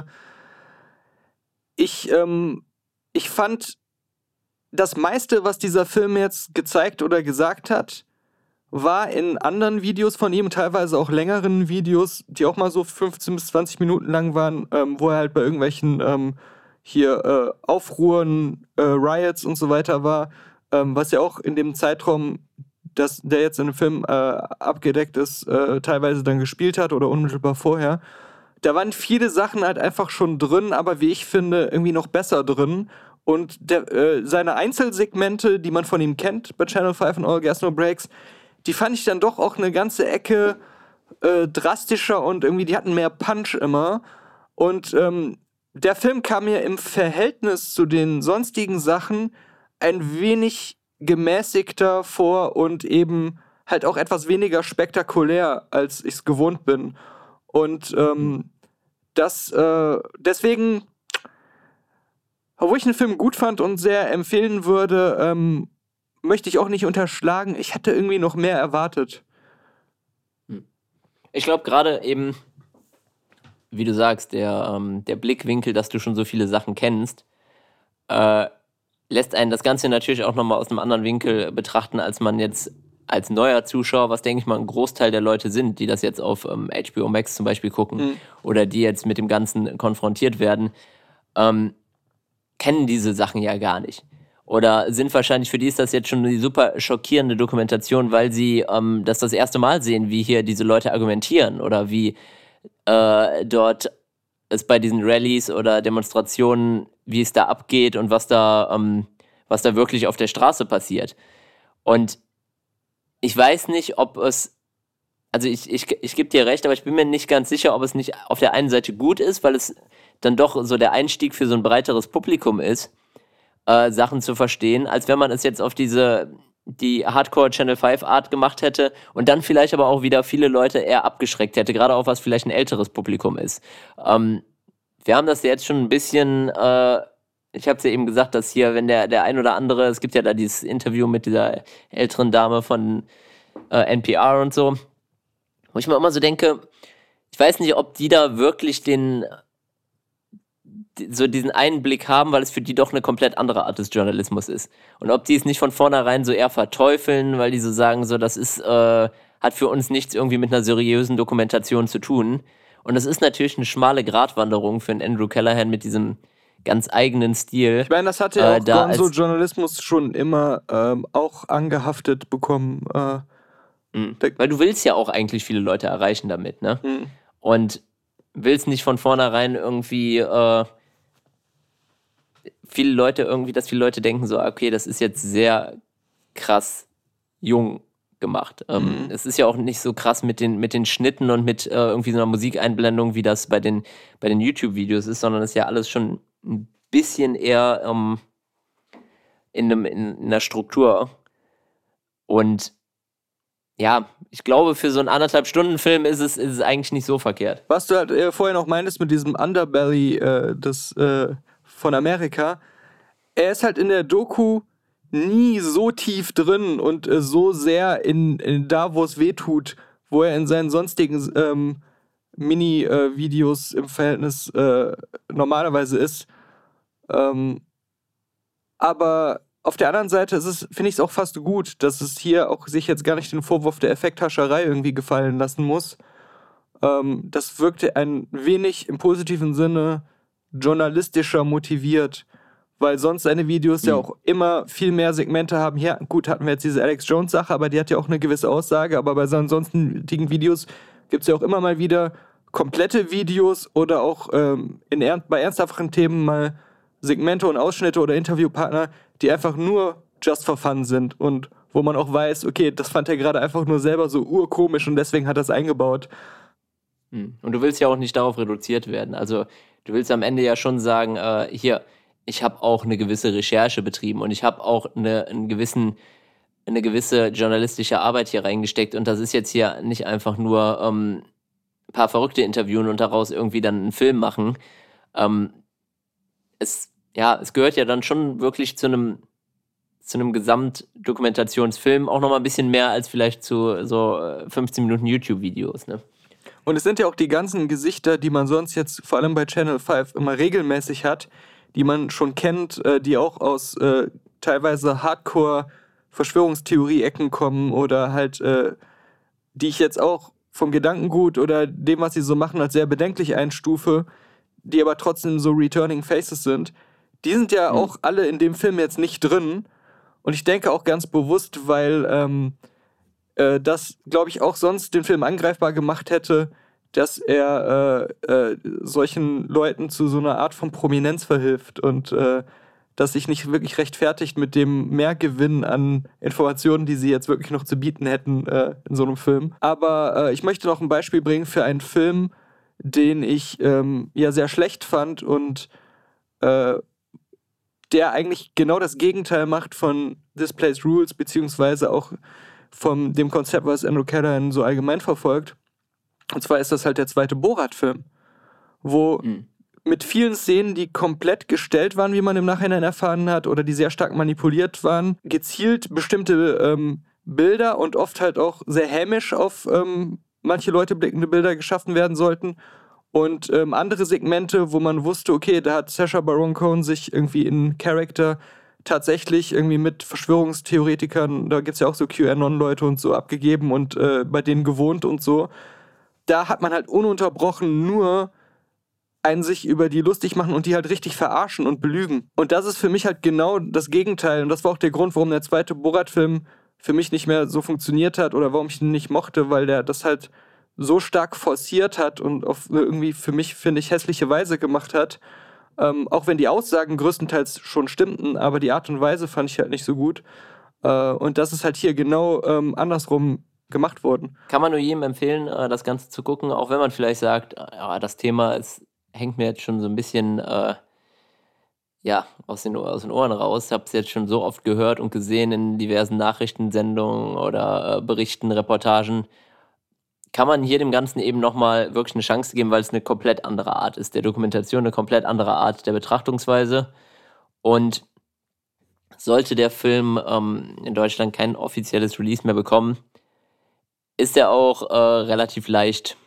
Ich, ähm, ich fand, das meiste, was dieser Film jetzt gezeigt oder gesagt hat, war in anderen Videos von ihm, teilweise auch längeren Videos, die auch mal so fünfzehn bis zwanzig Minuten lang waren, ähm, wo er halt bei irgendwelchen ähm, hier äh, Aufruhren, äh, Riots und so weiter war, ähm, was ja auch in dem Zeitraum, dass der jetzt in dem Film äh, abgedeckt ist, äh, teilweise dann gespielt hat oder unmittelbar vorher. Da waren viele Sachen halt einfach schon drin, aber wie ich finde, irgendwie noch besser drin. Und der, äh, seine Einzelsegmente, die man von ihm kennt bei Channel fünf und All Gas No Breaks, die fand ich dann doch auch eine ganze Ecke äh, drastischer und irgendwie, die hatten mehr Punch immer. Und ähm, der Film kam mir im Verhältnis zu den sonstigen Sachen ein wenig gemäßigter vor und eben halt auch etwas weniger spektakulär, als ich es gewohnt bin. Und ähm, das, äh, deswegen, obwohl ich den Film gut fand und sehr empfehlen würde, ähm, möchte ich auch nicht unterschlagen, ich hätte irgendwie noch mehr erwartet. Ich glaube gerade eben, wie du sagst, der, ähm, der Blickwinkel, dass du schon so viele Sachen kennst, äh, lässt einen das Ganze natürlich auch nochmal aus einem anderen Winkel betrachten, als man jetzt als neuer Zuschauer, was denke ich mal ein Großteil der Leute sind, die das jetzt auf ähm, H B O Max zum Beispiel gucken mhm. oder die jetzt mit dem Ganzen konfrontiert werden, ähm, kennen diese Sachen ja gar nicht. Oder sind wahrscheinlich, für die ist das jetzt schon eine super schockierende Dokumentation, weil sie ähm, das das erste Mal sehen, wie hier diese Leute argumentieren oder wie äh, dort es bei diesen Rallyes oder Demonstrationen, wie es da abgeht und was da, ähm, was da wirklich auf der Straße passiert. Und ich weiß nicht, ob es, also ich, ich, ich gebe dir recht, aber ich bin mir nicht ganz sicher, ob es nicht auf der einen Seite gut ist, weil es dann doch so der Einstieg für so ein breiteres Publikum ist, äh, Sachen zu verstehen, als wenn man es jetzt auf diese, die Hardcore-Channel fünf Art gemacht hätte und dann vielleicht aber auch wieder viele Leute eher abgeschreckt hätte, gerade auch was vielleicht ein älteres Publikum ist. Ähm, wir haben das ja jetzt schon ein bisschen, äh, ich habe es ja eben gesagt, dass hier, wenn der, der ein oder andere, es gibt ja da dieses Interview mit dieser älteren Dame von äh, N P R und so, wo ich mir immer so denke, ich weiß nicht, ob die da wirklich den so diesen Einblick haben, weil es für die doch eine komplett andere Art des Journalismus ist. Und ob die es nicht von vornherein so eher verteufeln, weil die so sagen, so das ist, äh, hat für uns nichts irgendwie mit einer seriösen Dokumentation zu tun. Und das ist natürlich eine schmale Gratwanderung für einen Andrew Callahan mit diesem ganz eigenen Stil. Ich meine, das hat ja auch äh, Gonzo-Journalismus schon immer ähm, auch angehaftet bekommen. Äh, mhm. Weil du willst ja auch eigentlich viele Leute erreichen damit, ne? Mhm. Und willst nicht von vornherein irgendwie äh, viele Leute irgendwie, dass viele Leute denken so, okay, das ist jetzt sehr krass jung gemacht. Ähm, mhm. Es ist ja auch nicht so krass mit den, mit den Schnitten und mit äh, irgendwie so einer Musikeinblendung, wie das bei den, bei den YouTube-Videos ist, sondern es ist ja alles schon ein bisschen eher ähm, in, einem, in, in einer Struktur. Und ja, ich glaube, für so einen anderthalb Stunden Film ist es, ist es eigentlich nicht so verkehrt. Was du halt äh, vorher noch meintest mit diesem Underbelly äh, des, äh, von Amerika, er ist halt in der Doku nie so tief drin und äh, so sehr in, in da, wo es weh tut, wo er in seinen sonstigen ähm, Mini-Videos äh, im Verhältnis äh, normalerweise ist. Ähm, aber auf der anderen Seite ist es, finde ich es auch fast gut, dass es hier auch sich jetzt gar nicht den Vorwurf der Effekthascherei irgendwie gefallen lassen muss. Ähm, das wirkte ein wenig im positiven Sinne journalistischer motiviert, weil sonst seine Videos mhm. ja auch immer viel mehr Segmente haben. Hier, gut, hatten wir jetzt diese Alex Jones-Sache, aber die hat ja auch eine gewisse Aussage, aber bei seinen sonstigen Videos gibt es ja auch immer mal wieder komplette Videos oder auch ähm, in ern- bei ernsthafteren Themen mal Segmente und Ausschnitte oder Interviewpartner, die einfach nur just for fun sind und wo man auch weiß, okay, das fand er gerade einfach nur selber so urkomisch und deswegen hat er es eingebaut. Und du willst ja auch nicht darauf reduziert werden. Also du willst am Ende ja schon sagen, äh, hier, ich habe auch eine gewisse Recherche betrieben und ich habe auch eine, einen gewissen, eine gewisse journalistische Arbeit hier reingesteckt und das ist jetzt hier nicht einfach nur ähm, ein paar Verrückte interviewen und daraus irgendwie dann einen Film machen. Ähm, es, ja, es gehört ja dann schon wirklich zu einem zu einem Gesamtdokumentationsfilm auch nochmal ein bisschen mehr als vielleicht zu so fünfzehn Minuten YouTube-Videos, ne? Und es sind ja auch die ganzen Gesichter, die man sonst jetzt vor allem bei Channel fünf immer regelmäßig hat, die man schon kennt, äh, die auch aus äh, teilweise Hardcore-Verschwörungstheorie-Ecken kommen oder halt, äh, die ich jetzt auch vom Gedankengut oder dem, was sie so machen, als sehr bedenklich einstufe, die aber trotzdem so Returning Faces sind. Die sind ja mhm. auch alle in dem Film jetzt nicht drin. Und ich denke auch ganz bewusst, weil ähm, äh, das, glaube ich, auch sonst den Film angreifbar gemacht hätte, dass er äh, äh, solchen Leuten zu so einer Art von Prominenz verhilft und äh, dass sich nicht wirklich rechtfertigt mit dem Mehrgewinn an Informationen, die sie jetzt wirklich noch zu bieten hätten äh, in so einem Film. Aber äh, ich möchte noch ein Beispiel bringen für einen Film, den ich ähm, ja sehr schlecht fand und äh, der eigentlich genau das Gegenteil macht von This Place Rules, beziehungsweise auch von dem Konzept, was Andrew Callahan so allgemein verfolgt. Und zwar ist das halt der zweite Borat-Film, wo mhm. mit vielen Szenen, die komplett gestellt waren, wie man im Nachhinein erfahren hat, oder die sehr stark manipuliert waren, gezielt bestimmte ähm, Bilder und oft halt auch sehr hämisch auf ähm, manche Leute blickende Bilder geschaffen werden sollten. Und ähm, andere Segmente, wo man wusste, okay, da hat Sacha Baron Cohen sich irgendwie in Character tatsächlich irgendwie mit Verschwörungstheoretikern, da gibt es ja auch so QAnon-Leute und so, abgegeben und äh, bei denen gewohnt und so. Da hat man halt ununterbrochen nur einen sich über die lustig machen und die halt richtig verarschen und belügen. Und das ist für mich halt genau das Gegenteil. Und das war auch der Grund, warum der zweite Borat-Film für mich nicht mehr so funktioniert hat oder warum ich ihn nicht mochte, weil der das halt so stark forciert hat und auf irgendwie für mich, finde ich, hässliche Weise gemacht hat. Ähm, auch wenn die Aussagen größtenteils schon stimmten, aber die Art und Weise fand ich halt nicht so gut. Äh, und das ist halt hier genau ähm, andersrum gemacht worden. Kann man nur jedem empfehlen, äh, das Ganze zu gucken, auch wenn man vielleicht sagt, ja, das Thema ist, hängt mir jetzt schon so ein bisschen äh, ja, aus den, aus den Ohren raus. Ich habe es jetzt schon so oft gehört und gesehen in diversen Nachrichtensendungen oder äh, Berichten, Reportagen. Kann man hier dem Ganzen eben nochmal wirklich eine Chance geben, weil es eine komplett andere Art ist der Dokumentation, eine komplett andere Art der Betrachtungsweise. Und sollte der Film ähm, in Deutschland kein offizielles Release mehr bekommen, ist er auch äh, relativ leicht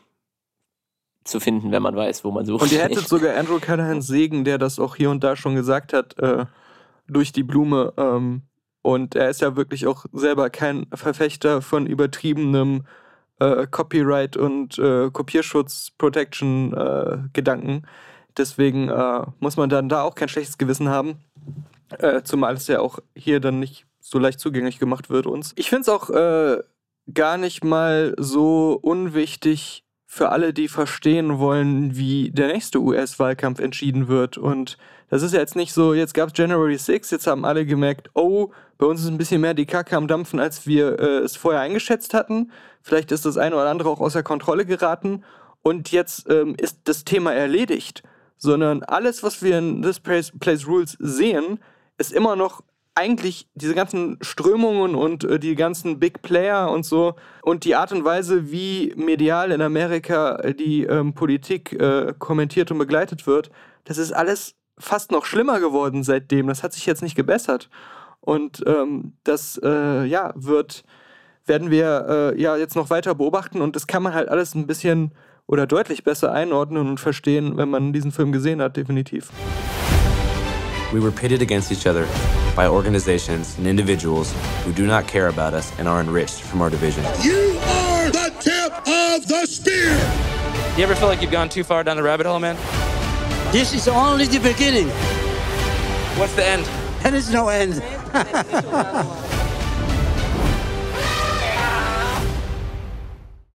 zu finden, wenn man weiß, wo man sucht. Und ihr hättet sogar Andrew Callahans Segen, der das auch hier und da schon gesagt hat, äh, durch die Blume. Ähm, und er ist ja wirklich auch selber kein Verfechter von übertriebenem äh, Copyright und äh, Kopierschutz, Protection äh, Gedanken. Deswegen äh, muss man dann da auch kein schlechtes Gewissen haben. Äh, zumal es ja auch hier dann nicht so leicht zugänglich gemacht wird uns. Ich finde es auch äh, gar nicht mal so unwichtig für alle, die verstehen wollen, wie der nächste U S-Wahlkampf entschieden wird. Und das ist ja jetzt nicht so, jetzt gab es January sixth, jetzt haben alle gemerkt, oh, bei uns ist ein bisschen mehr die Kacke am Dampfen, als wir äh, es vorher eingeschätzt hatten. Vielleicht ist das eine oder andere auch außer Kontrolle geraten. Und jetzt ähm, ist das Thema erledigt. Sondern alles, was wir in This Place, Place Rules sehen, ist immer noch eigentlich diese ganzen Strömungen und äh, die ganzen Big Player und so und die Art und Weise, wie medial in Amerika die ähm, Politik äh, kommentiert und begleitet wird, das ist alles fast noch schlimmer geworden seitdem. Das hat sich jetzt nicht gebessert. Und ähm, das äh, ja, wird, werden wir äh, ja jetzt noch weiter beobachten und das kann man halt alles ein bisschen oder deutlich besser einordnen und verstehen, wenn man diesen Film gesehen hat, definitiv. We were pitted against each other by organizations and individuals who do not care about us and are enriched from our division. You are the tip of the spear! You ever feel like you've gone too far down the rabbit hole, man? This is only the beginning. What's the end? There is no end.